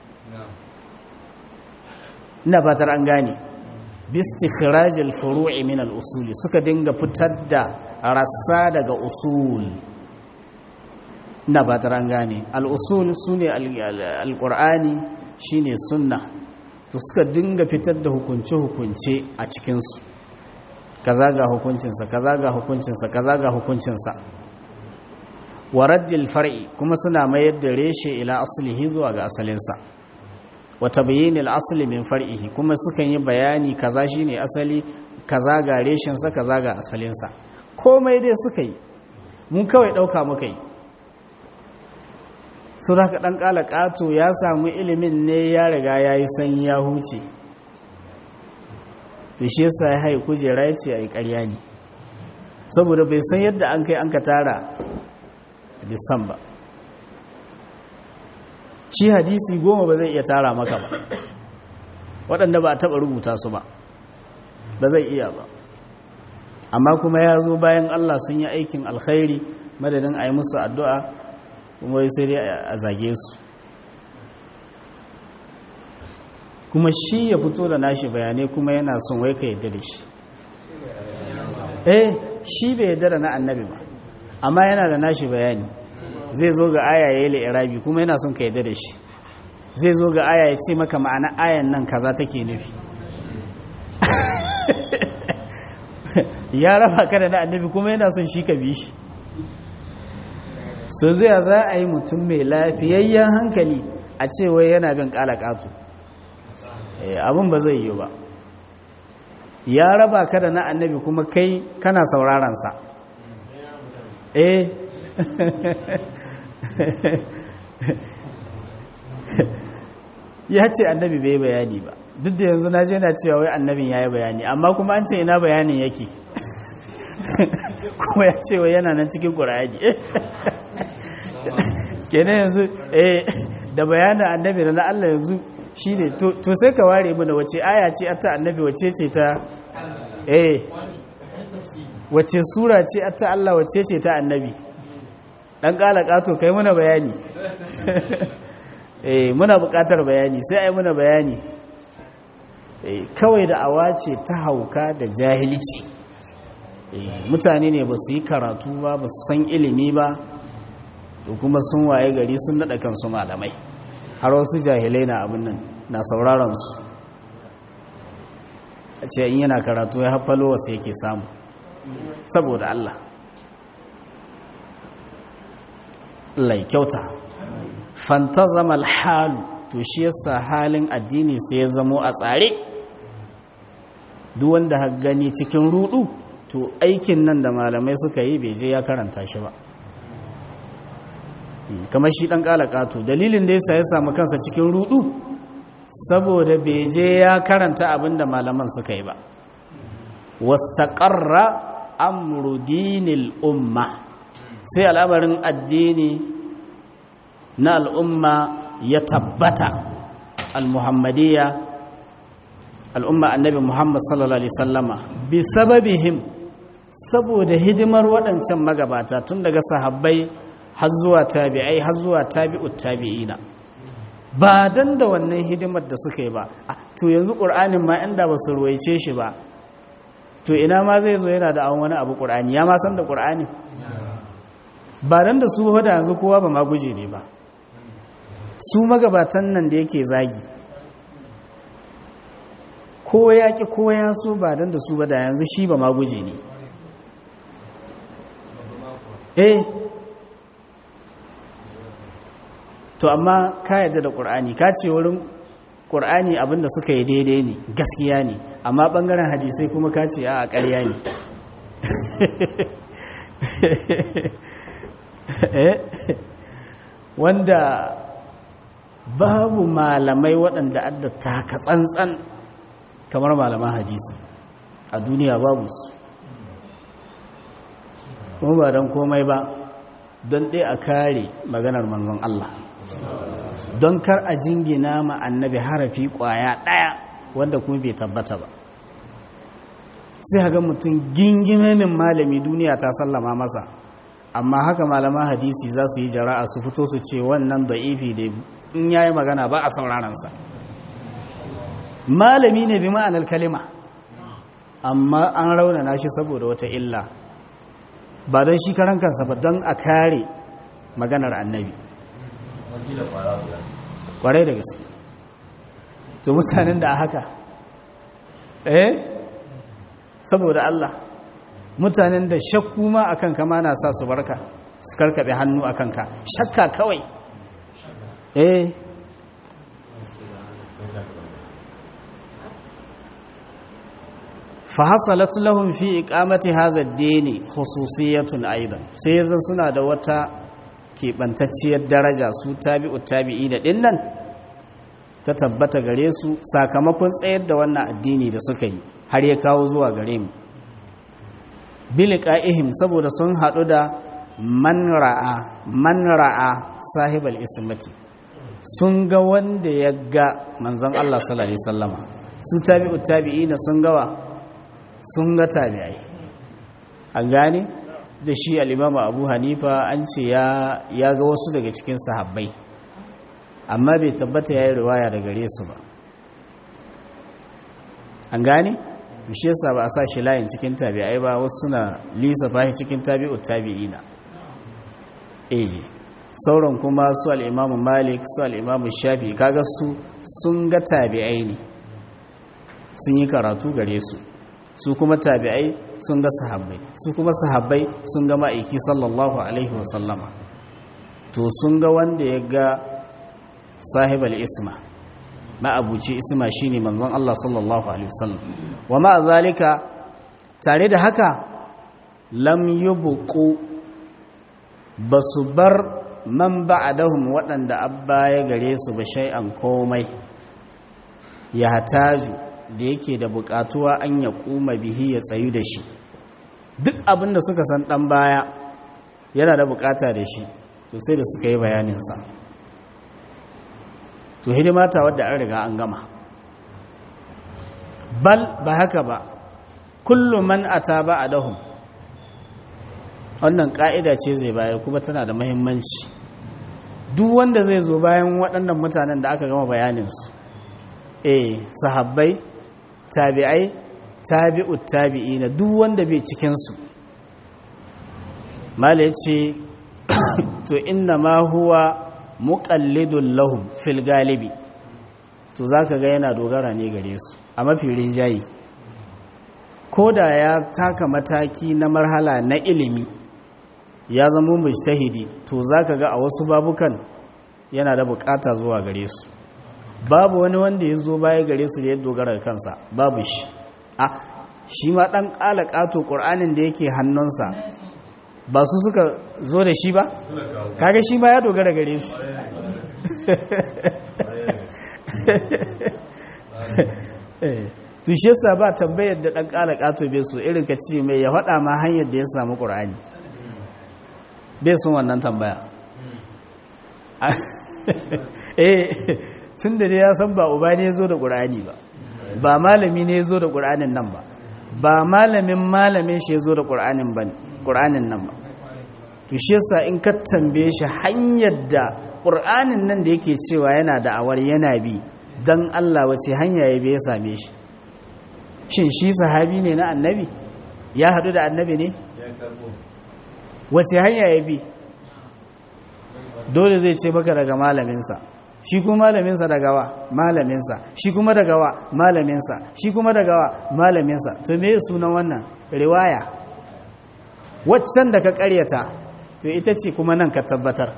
Ina fatar an gane. Bistikhrajil furu'i min al-usuli suka dinga fitar da rassa daga usul. Ina ba ta gane al-usul sune al-qur'ani shine sunna, to suka dinga fitar da hukunce hukunce a cikin su, kaza ga hukuncinsa kaza ga hukuncinsa kaza ga hukuncinsa. Wa raddil far'i kuma suna mayar da reshe ila aslihi zuwa ga asalinsa. wa tabyinil asli min far'ihi kuma sukan yi bayani kaza shine asali, kaza ga reshen sa, kaza ga asalin sa. Komai dai suka yi, mun kawai dauka muka yi. So da ka dan kala kato ya samu ilimin ne ya riga yayi san ya huce. To shi yasa ya hayi kujera yace ai ƙarya ne. Saboda bai san yadda an kai an ka tara Disamba. Shi hadisi goma ba zai iya tara maka ba, waɗanda ba a taɓa rubuta su ba ba zai iya ba. Amma kuma ya zo bayan Allah sun yi aikin alkhairi, madadin a yi musu addu'a kuma sai dai a zage su. Kuma shi ya fito da nashi bayanai kuma yana son wai ka yadda da shi. Eh shi bai yadda da na annabi ba, amma yana da nashi bayani. Zai zo ga aya ya yi li'irabi kuma yana son ka yadda da shi. Zai zo ga aya ya ce maka ma'ana ayan nan kaza take nufi. Ya raba ka da na annabi kuma yana son shi ka bi shi. So zai za a yi mutum mai lafiyayyen hankali a ce wai yana bin kalakatu. Abin ba zai yi ba. Ya raba ka da na annabi kuma kai kana saurarensa. Eh ya ce annabi bai bayani ba, duk da yanzu na je na cewa wai annabin ya yi bayani, amma kuma an ce ina bayanin yake. Kuma ya ce wai yana nan cikin ƙur'ani. Kenan yanzu eh da bayanin annabi da na Allah yanzu shi ne to sai ka ware mana wace aya ce ta annabi, wace ce ta eh wace sura ce ta Allah, wace ce ta annabi. Dan kala kato kai muna bayani. eh muna buƙatar bayani, sai ai muna bayani. eh kawai da awace ta hauka da jahilci. eh mutane ne ba su yi karatu ba, ba su san ilimi ba, to kuma sun waye gari sun nada kansu malamai, har wasu jahilai na abin nan na sauraron su. a ce in yana karatu ya haffalo wasu yake samu, saboda Allah. Allah kyauta. Fantazama alhalu, to shi yasa halin addini sai ya zamo a tsare. Duk wanda ha gani cikin rudu, to aikin nan da malamai suka yi bai je ya karanta shi ba. Kamar shi dan kalakato, dalilin da yasa ya samu kansa cikin rudu saboda bai je ya karanta abin da malaman suka yi ba. Wastaqarra amru dinil umma, sai al'amarin addini na al'umma ya tabbata. Al-Muhammadiyya, al'umma annabi Muhammad sallallahu Alaihi sallama, bi sababihim, saboda hidimar waɗancan magabata tun daga sahabbai har zuwa tabi'ai har zuwa tabi'ut tabi'ina. Ba dan da wannan hidimar da suka yi ba, to yanzu ƙur'anin ma inda ba su ruwaice shi ba, to ina ma zai zo yana da an wani abu ƙur'ani, ya ma san da ƙur'ani. Ba dan da su da yanzu kowa ba ma guje ne ba. su magabatan nan da yake zagi ko ya ki ko ya so ba dan da su ba da yanzu shi ba ma guje ne eh to amma ka yarda da ƙur'ani ka ce wurin ƙur'ani abinda suka yi daidai ne gaskiya ne amma ɓangaren hadisai kuma ka ce a ƙarya ne wanda babu malamai waɗanda adda taka tsantsan kamar malaman hadisi a duniya babu su kuma ba don komai ba don ɗaya a kare maganar manzon Allah don kar a jingina ma annabi harafi ƙwaya ɗaya wanda kuma bai tabbata ba sai haga mutum gingime min malami duniya ta sallama masa amma haka malaman hadisi za su yi jara'a su fito su ce wannan da'ifi da in yayi magana ba a sauraransa malami ne bi ma'anar kalima amma an raunana shi saboda wata illa ba don shi karan kansa ba don a kare maganar annabi kwarai da gaske to mutanen da a haka eh saboda Allah mutanen da shakku ma akan kama na sa su barka su karkabe hannu akan ka shakka kawai eh fa hasalat lahum fi iqamati hadha ad-din khususiyatun aidan sai yanzu suna da wata kebantacciyar daraja su tabi'ut tabi'i da dinnan ta tabbata gare su sakamakon tsayar da wannan addini da suka yi har ya kawo zuwa gare mu biliqa'ihim saboda sun hadu da man ra'a man ra'a sahibal ismati sun ga wanda ya ga manzon Allah sallallahu alaihi wasallama su tabi'ut tabi'ina sun gawa sun ga tabi'ai an gane da shi al-Imam Abu Hanifa an ce ya ya ga wasu daga cikin sahabbai amma bai tabbata yayi riwaya daga gare su ba an gane shi yasa ba a sa shi layin cikin tabi'ai ba wasu suna lisa fahi cikin tabi'ut tabi'ina eh sauran kuma su al-Imam Malik su al-Imam Shafi'i kaga su sun ga tabi'ai ne sun yi karatu gare su su kuma tabi'ai sun ga sahabbai su kuma sahabbai sun ga ma'aiki sallallahu alaihi wasallama to sun ga wanda ya ga sahibal isma ma'abuci isma shine manzon Allah sallallahu alaihi wasallam wa ma zalika tare da haka lam yubqu basu bar man ba'dahum waɗanda abba ya gare su ba shay'an komai ya hataju da yake da buƙatuwa an ya kuma bihi ya tsayu da shi duk abin da suka san ɗan baya yana da buƙata da shi to sai da suka yi bayaninsa to hidimata wadda an riga an gama bal ba haka ba kullum man ata ba a dahun wannan ƙa'ida ce zai bayar kuma tana da mahimmanci duk wanda zai zo bayan waɗannan mutanen da aka gama bayaninsu eh sahabbai tabi'ai tabi'ut tabi'ina duk wanda bai cikinsu mala ya ce to inna ma huwa muqallidun lahum fil galibi to zaka ga yana dogara ne gare su a mafi rinjayi ko da ya taka mataki na marhala na ilimi ya zama mujtahidi to zaka ga a wasu babukan yana da bukata zuwa gare su babu wani wanda ya zo baya gare su da ya dogara kansa babu shi a shi ma dan ƙato ƙur'anin da yake hannunsa ba su suka zo da shi ba kaga shi ma ya dogara gare su tushe sa ba tambayar da dan ƙato bai so irin ka ce mai ya faɗa ma hanyar da ya samu ƙur'ani bai sun wannan tambaya eh tun da ya san ba uba ne ya zo da ƙur'ani ba ba malami ne ya zo da ƙur'anin nan ba ba malamin malamin shi ya zo da ƙur'anin nan ba to shi yasa in ka tambaye shi hanyar da ƙur'anin nan da yake cewa yana da awar yana bi dan Allah wace hanya ya bi ya same shi shin shi sahabi ne na annabi ya haɗu da annabi ne wace hanya ya bi dole zai ce maka daga malaminsa shi kuma malaminsa daga wa malaminsa shi kuma daga wa malaminsa shi kuma daga wa malaminsa to me sunan wannan riwaya waccan da ka karyata to ita ce kuma nan ka tabbatar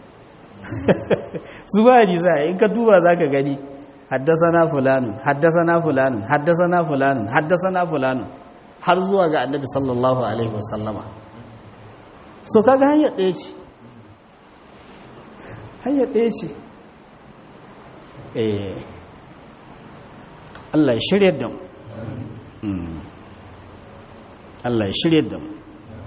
su ba hadisa in ka duba za ka gani haddasana fulanun haddasana fulanun haddasana fulanun haddasana fulanun har zuwa ga annabi sallallahu alaihi wasallama so kaga hanyar ɗaya ce hanyar ɗaya ce eh Allah ya shirye da mu Allah ya shirye da mu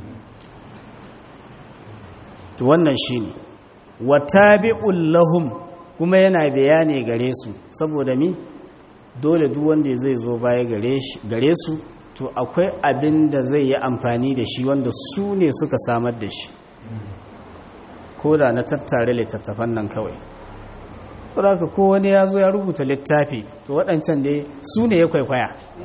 to wannan shine watabi'ul lahum kuma yana bayani gare su saboda mi dole duk wanda zai zo baya gare su to akwai abin da zai yi amfani da shi wanda su ne suka samar da shi ko da na tattare littattafan nan kawai saboda ko wani ya zo ya rubuta littafi to waɗancan dai su ne ya kwaikwaya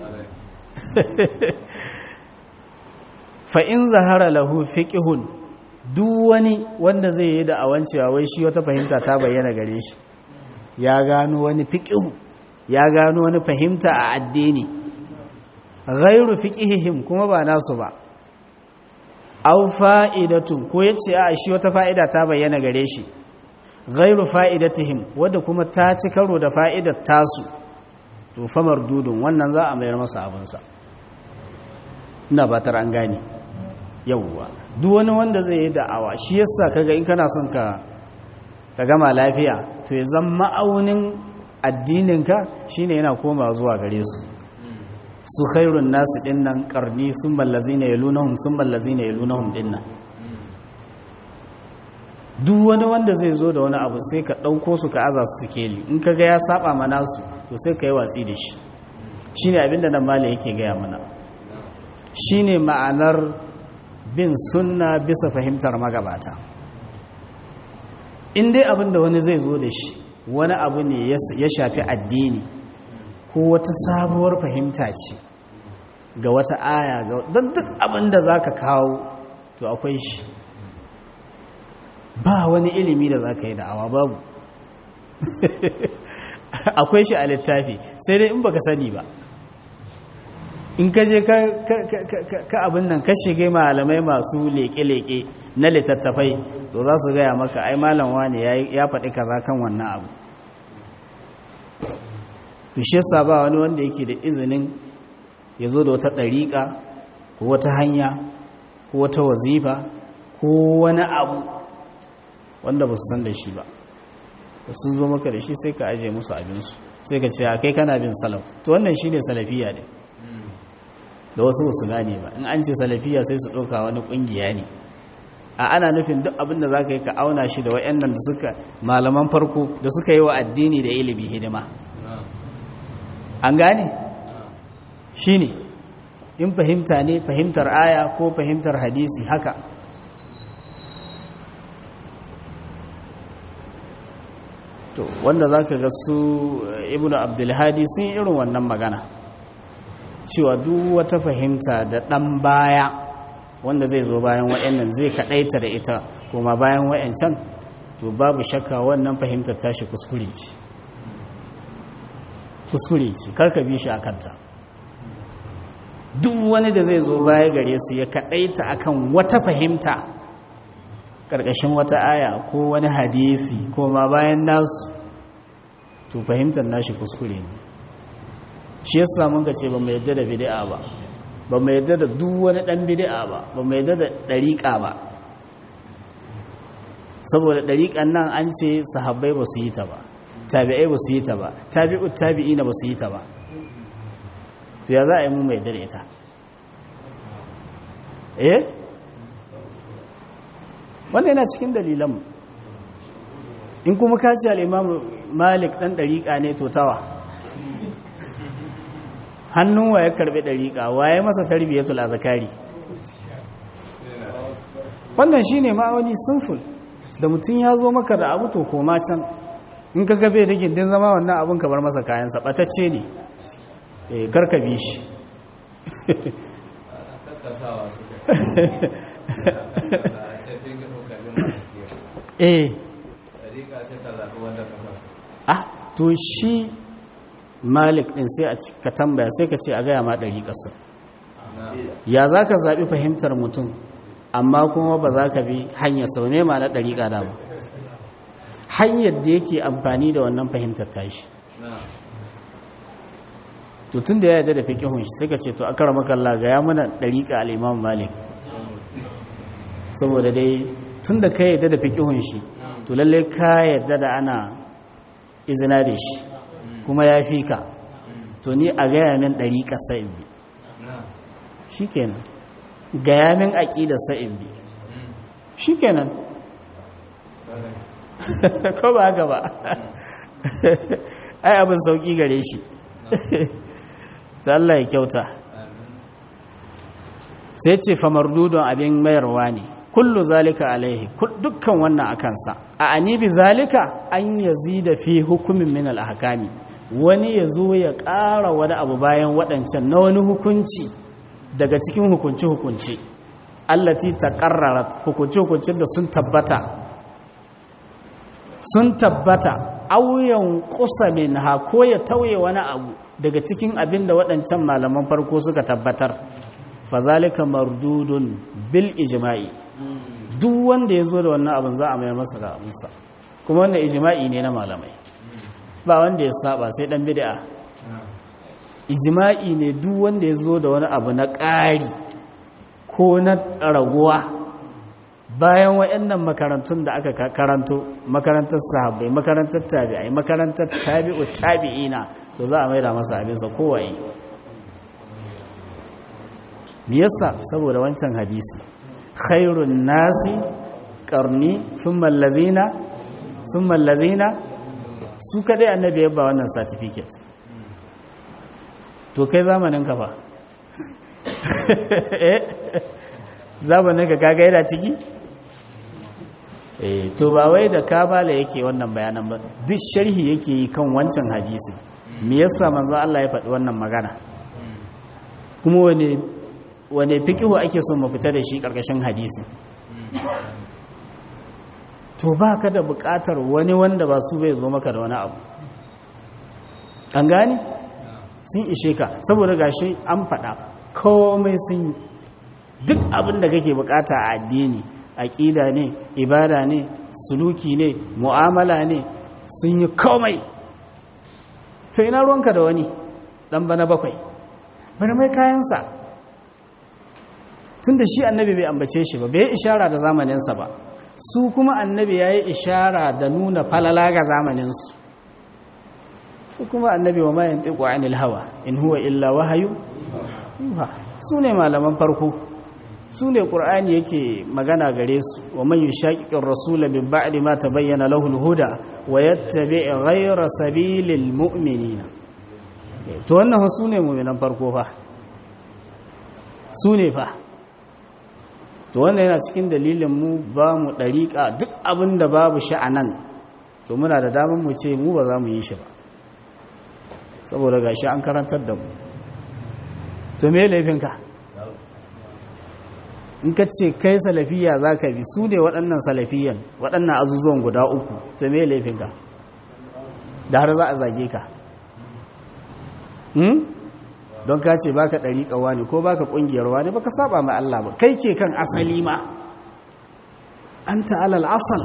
fa in zahara lahu fiqhun duk wani wanda zai yi da awancewa wai shi wata fahimta ta bayyana gare shi ya gano wani fiqhu ya gano wani fahimta a addini ghairu fiqhihim kuma ba nasu ba aw fa'idatun ko yace a shi wata fa'ida ta bayyana gare shi ghairu fa'idatihim wanda kuma ta ci karo da fa'idar tasu to fa mardudun wannan za a mayar masa abinsa ina batar an gane yawwa duk wani wanda zai yi da'awa shi yasa kaga in kana son ka ka gama lafiya to ya zama ma'aunin addininka shine yana koma zuwa gare su su khairun nasu dinnan karni sun ballazina yalunahum sun ballazina yalunahum dinnan duk wani wanda zai zo da wani abu sai ka ɗauko su ka aza su sikeli in ka ga ya saba mana su to sai ka yi watsi da shi shine abinda nan malai yake gaya mana shine ma'anar bin sunna bisa fahimtar magabata in dai abinda wani zai zo da shi wani abu ne ya shafi addini ko wata sabuwar fahimta ce ga wata aya ga don duk abinda za ka kawo to akwai shi ba wani ilimi da za ka yi da'awa babu akwai shi a littafi sai dai in baka sani ba in ka je ka abin nan ka shige malamai masu leke-leke na littattafai to za su gaya maka ai malam wani ya faɗi kaza kan wannan abu tushe sa ba wani wanda yake da izinin ya zo da wata ɗariƙa ko wata hanya ko wata wazifa ko wani abu wanda ba su san da shi ba da sun zo maka da shi sai ka aje musu abinsu sai ka ce a kai kana bin salaf to wannan shi ne salafiya ne da wasu ba su gane ba in an ce salafiya sai su ɗauka wani ƙungiya ne a ana nufin duk abin da za ka yi ka auna shi da wa'annan da suka malaman farko da suka yi wa addini da ilimi hidima an gane shi ne in fahimta ne fahimtar aya ko fahimtar hadisi haka to wanda za ka ga su ibn abdulhadi sun yi irin wannan magana cewa duk wata fahimta da ɗan baya wanda zai zo bayan wa'annan zai kaɗaita da ita kuma bayan wa'ancan to babu shakka wannan fahimtar tashi kuskure ce kuskure ce karka bi shi a kanta duk wani da zai zo baya gare su ya kaɗaita akan wata fahimta ƙarƙashin wata aya ko wani hadisi ko ma bayan nasu to fahimtar nashi kuskure ne shi yasa mun ga ce ba mu yadda da bid'a ba ba mu yadda da duk wani dan bid'a ba ba mu yadda da dariqa ba saboda dariqan nan an ce sahabbai ba su yi ta ba tabi'ai ba su yi ta ba tabi'ut tabi'ina ba su yi ta ba to ya za a yi mu mai yadda da ita eh wannan yana cikin dalilan in kuma ka ce al-Imam Malik dan dariqa ne to tawa hannun wa ya karbi dariƙa waye masa tarbiyatul azkari wannan shine ma'auni sinful da mutum ya zo maka da abu to koma can in ka gabe da gindin zama wannan abun ka bar masa kayan sa batacce ne eh karka bi shi eh to shi malik ɗin sai ka tambaya sai ka ce a gaya ma ɗari ƙasa ya za ka zaɓi fahimtar mutum amma kuma ba za ka bi hanyar sau ne ma na ɗari ƙada ba hanyar da yake amfani da wannan fahimtar tashi to tun da ya yarda da fiƙihun shi sai ka ce to aka rama kalla ga ya mana ɗariƙa al'imam malik saboda dai tun da ka yarda da fiƙihun shi to lallai ka yarda da ana izina da shi kuma ya fi ka to ni a gaya min ɗariƙa sa'in bi shi kenan gaya min aƙida sa'in bi shi kenan ko ba haka ba ai abin sauƙi gare shi ta Allah ya kyauta sai ce famardudun abin mayarwa ne kullu zalika alaihi dukkan wannan akansa a anibi zalika an yazida fi hukumin min al-ahkami wani yazo ya ƙara wani abu bayan waɗancan na wani hukunci daga cikin hukunci hukunci allati taqarrarat hukunci hukuncin da sun tabbata sun tabbata auyan kusa minha ko ya tauye wani abu daga cikin abin da waɗancan malaman farko suka tabbatar fazalika mardudun bil ijma'i duk wanda ya zo da wannan abin za a mayar masa da abinsa kuma wannan ijma'i ne na malamai ba wanda ya saba sai dan bid'a ijma'i ne duk wanda ya zo da wani abu na ƙari ko na raguwa bayan waɗannan makarantun da aka karanto makarantar sahabbai makarantar tabi'ai makarantar tabi'u tabi'ina to za a maida masa abinsa kowaye me yasa saboda wancan hadisi khairun nasi qarni thumma allazina thumma allazina su kadai annabi ya ba wannan certificate to kai zamanin ka fa zamanin ka kaga yana ciki eh to ba wai da kabala yake wannan bayanan ba duk sharhi yake yi kan wancan hadisi me yasa manzo Allah ya faɗi wannan magana kuma wane wane fiqhu ake so mu fita da shi karkashin hadisi to baka da buƙatar wani wanda ba su bai zo maka da wani abu an gane sun ishe ka saboda gashi an faɗa komai sun duk abin da kake buƙata a addini aqida ne ibada ne suluki ne mu'amala ne sun yi komai to ina ruwanka da wani dan bana bakwai bana mai kayansa tunda shi annabi bai ambace shi ba bai ishara da zamaninsa ba su kuma annabi ya yi ishara da nuna falala ga zamaninsu to kuma annabi wa mayan tiku anil hawa in huwa illa wahayu su ne malaman farko su ne ƙur'ani yake magana gare su wa man yushaqiqir rasula min ba'di ma tabayyana lahu al-huda wa yattabi' ghayra sabilil mu'minina to wannan su ne mu'minan farko fa su ne fa to wannan yana cikin dalilin mu ba mu dariƙa duk abin da babu shi anan to muna da damar mu ce mu ba za mu yi shi ba saboda gashi an karantar da mu to me laifinka in ka ce kai salafiya za ka bi su ne waɗannan salafiyan waɗannan azuzuwan guda uku to me laifinka da har za a zage ka don ka ce baka ɗariƙa wani ko baka ƙungiyar wani baka saba mai Allah ba kai ke kan asali ma an ta'alal asal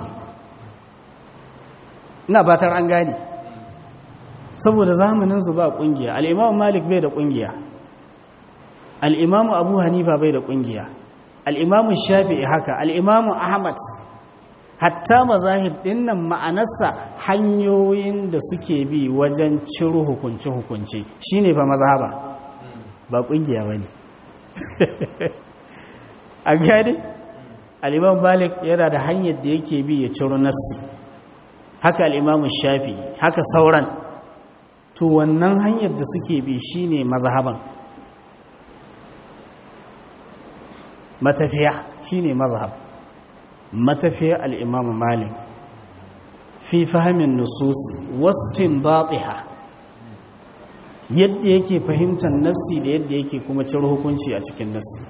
ina batar an gane saboda zamaninsu ba ƙungiya al'imamu malik bai da ƙungiya al'imamu abu hanifa bai da ƙungiya al'imamu shafi'i haka al'imamu ahmad hatta mazahib ɗinnan ma'anarsa hanyoyin da suke bi wajen ciro hukunce-hukunce shi ne fa mazhaba ba ƙungiya ba ne a gani al'imam malik yana da hanyar da yake bi ya ciro nassi haka al'imamu shafi'i haka sauran to wannan hanyar da suke bi shi ne mazhaban matafiya shi ne mazhab matafiya al'imamu malik fi fahimin nususi wastin baɗiha yadda yake fahimtar nassi da yadda yake kuma ciro hukunci a cikin nassi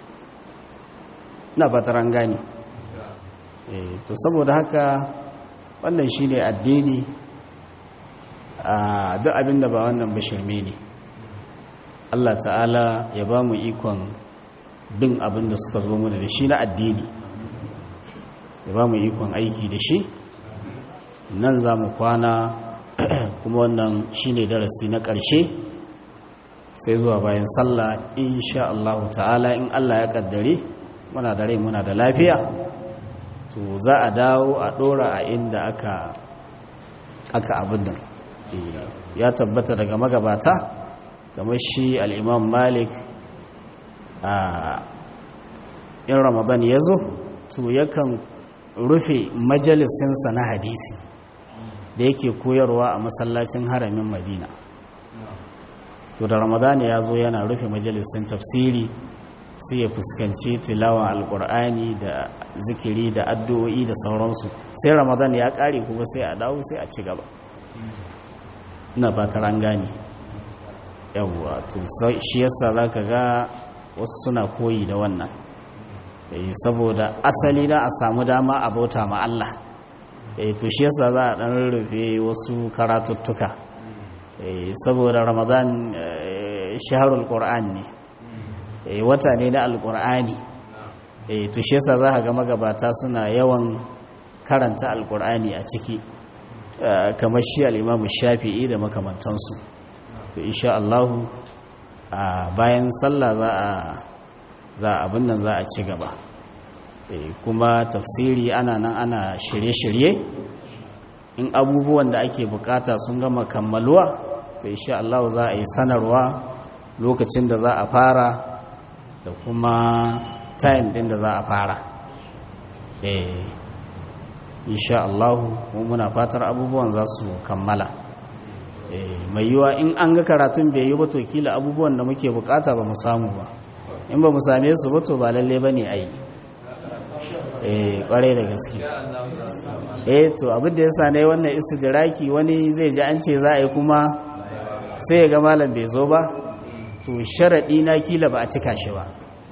na bataran gani to saboda haka wannan shi ne addini duk abin da ba wannan ba shirme ne. Allah ta'ala ya ba mu ikon bin abin da suka zo mu da shi na addini, ya ba mu ikon aiki da shi. Nan za mu kwana kuma wannan shi ne darasi na ƙarshe, sai zuwa bayan sallah insha Allah ta'ala, in Allah ya ƙaddare muna da rai muna da lafiya, to za a dawo a ɗora a inda aka aka abin nan ya tabbata daga magabata, kamar shi al'imam Malik a in Ramadan ya zo to yakan rufe majalisinsa na hadisi da yake koyarwa a masallacin haramin Madina. To da Ramadan ya zo yana rufe majalisin tafsiri, sai ya fuskanci tilawan alkur'ani da zikiri da addu'o'i da sauransu. Sai Ramadan ya ƙare kuma sai a dawo sai a ci gaba. Ina fatar an gane. Yawwa, to shi yasa zaka ga wasu suna koyi da wannan, saboda asali da a samu dama a bauta ma Allah. To shi yasa za a ɗan rurrufe wasu karatuttuka, saboda Ramadan shaharul Qur'an ne, wata ne na alƙur'ani. To shi yasa za a ga magabata suna yawan karanta alƙur'ani a ciki, kamar shi al'imamu Shafi'i da makamantansu. To insha Allah a bayan sallah za a za abin nan za a ci gaba. Kuma tafsiri ana nan ana shirye-shirye, in abubuwan da ake bukata sun gama kammaluwa to insha Allah za a yi sanarwa lokacin da za a fara da kuma time din da za a fara. eh insha Allah mu muna fatar abubuwan za su kammala. eh mai yiwa in an ga karatun bai yi ba to kila abubuwan da muke bukata ba mu samu ba, in ba mu same su ba to ba lalle bane ai. eh kwarai da gaske. eh to abin da yasa ne wannan istidraki, wani zai ji an ce za a yi kuma sai ya ga malam bai zo ba, to sharadi na kila ba a cika shi ba.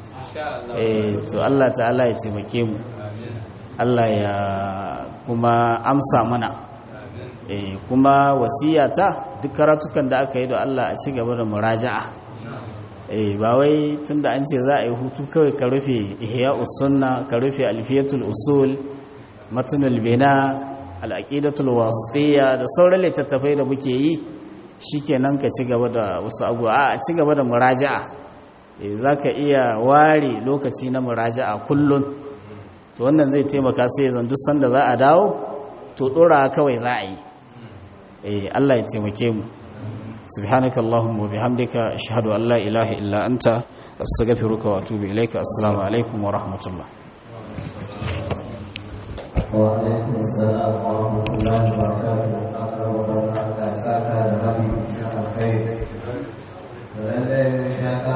eh to Allah ta'ala ya taimake mu, Allah ya kuma amsa mana. eh kuma wasiyata duk karatukan da aka yi da Allah a ci gaba da muraja'a. eh ba wai tunda an ce za a yi hutu kawai ka rufe ihya'us sunna, ka rufe alfiyatul usul, matnul bina, al-aqidatul wasitiyya da sauran littattafai da muke yi, shikenan ka ci gaba da wasu abubuwa. a ci gaba da muraja'a. eh zaka iya ware lokaci na muraja'a kullun, to wannan zai taimaka sai zan duk sanda za a dawo to dora kawai za a yi. eh Allah ya taimake mu. subhanaka allahumma wa bihamdika ashhadu an la ilaha illa anta astaghfiruka wa atubu ilaika. assalamu alaikum wa rahmatullah. wa alaikum assalam wa rahmatullahi wa barakatuh.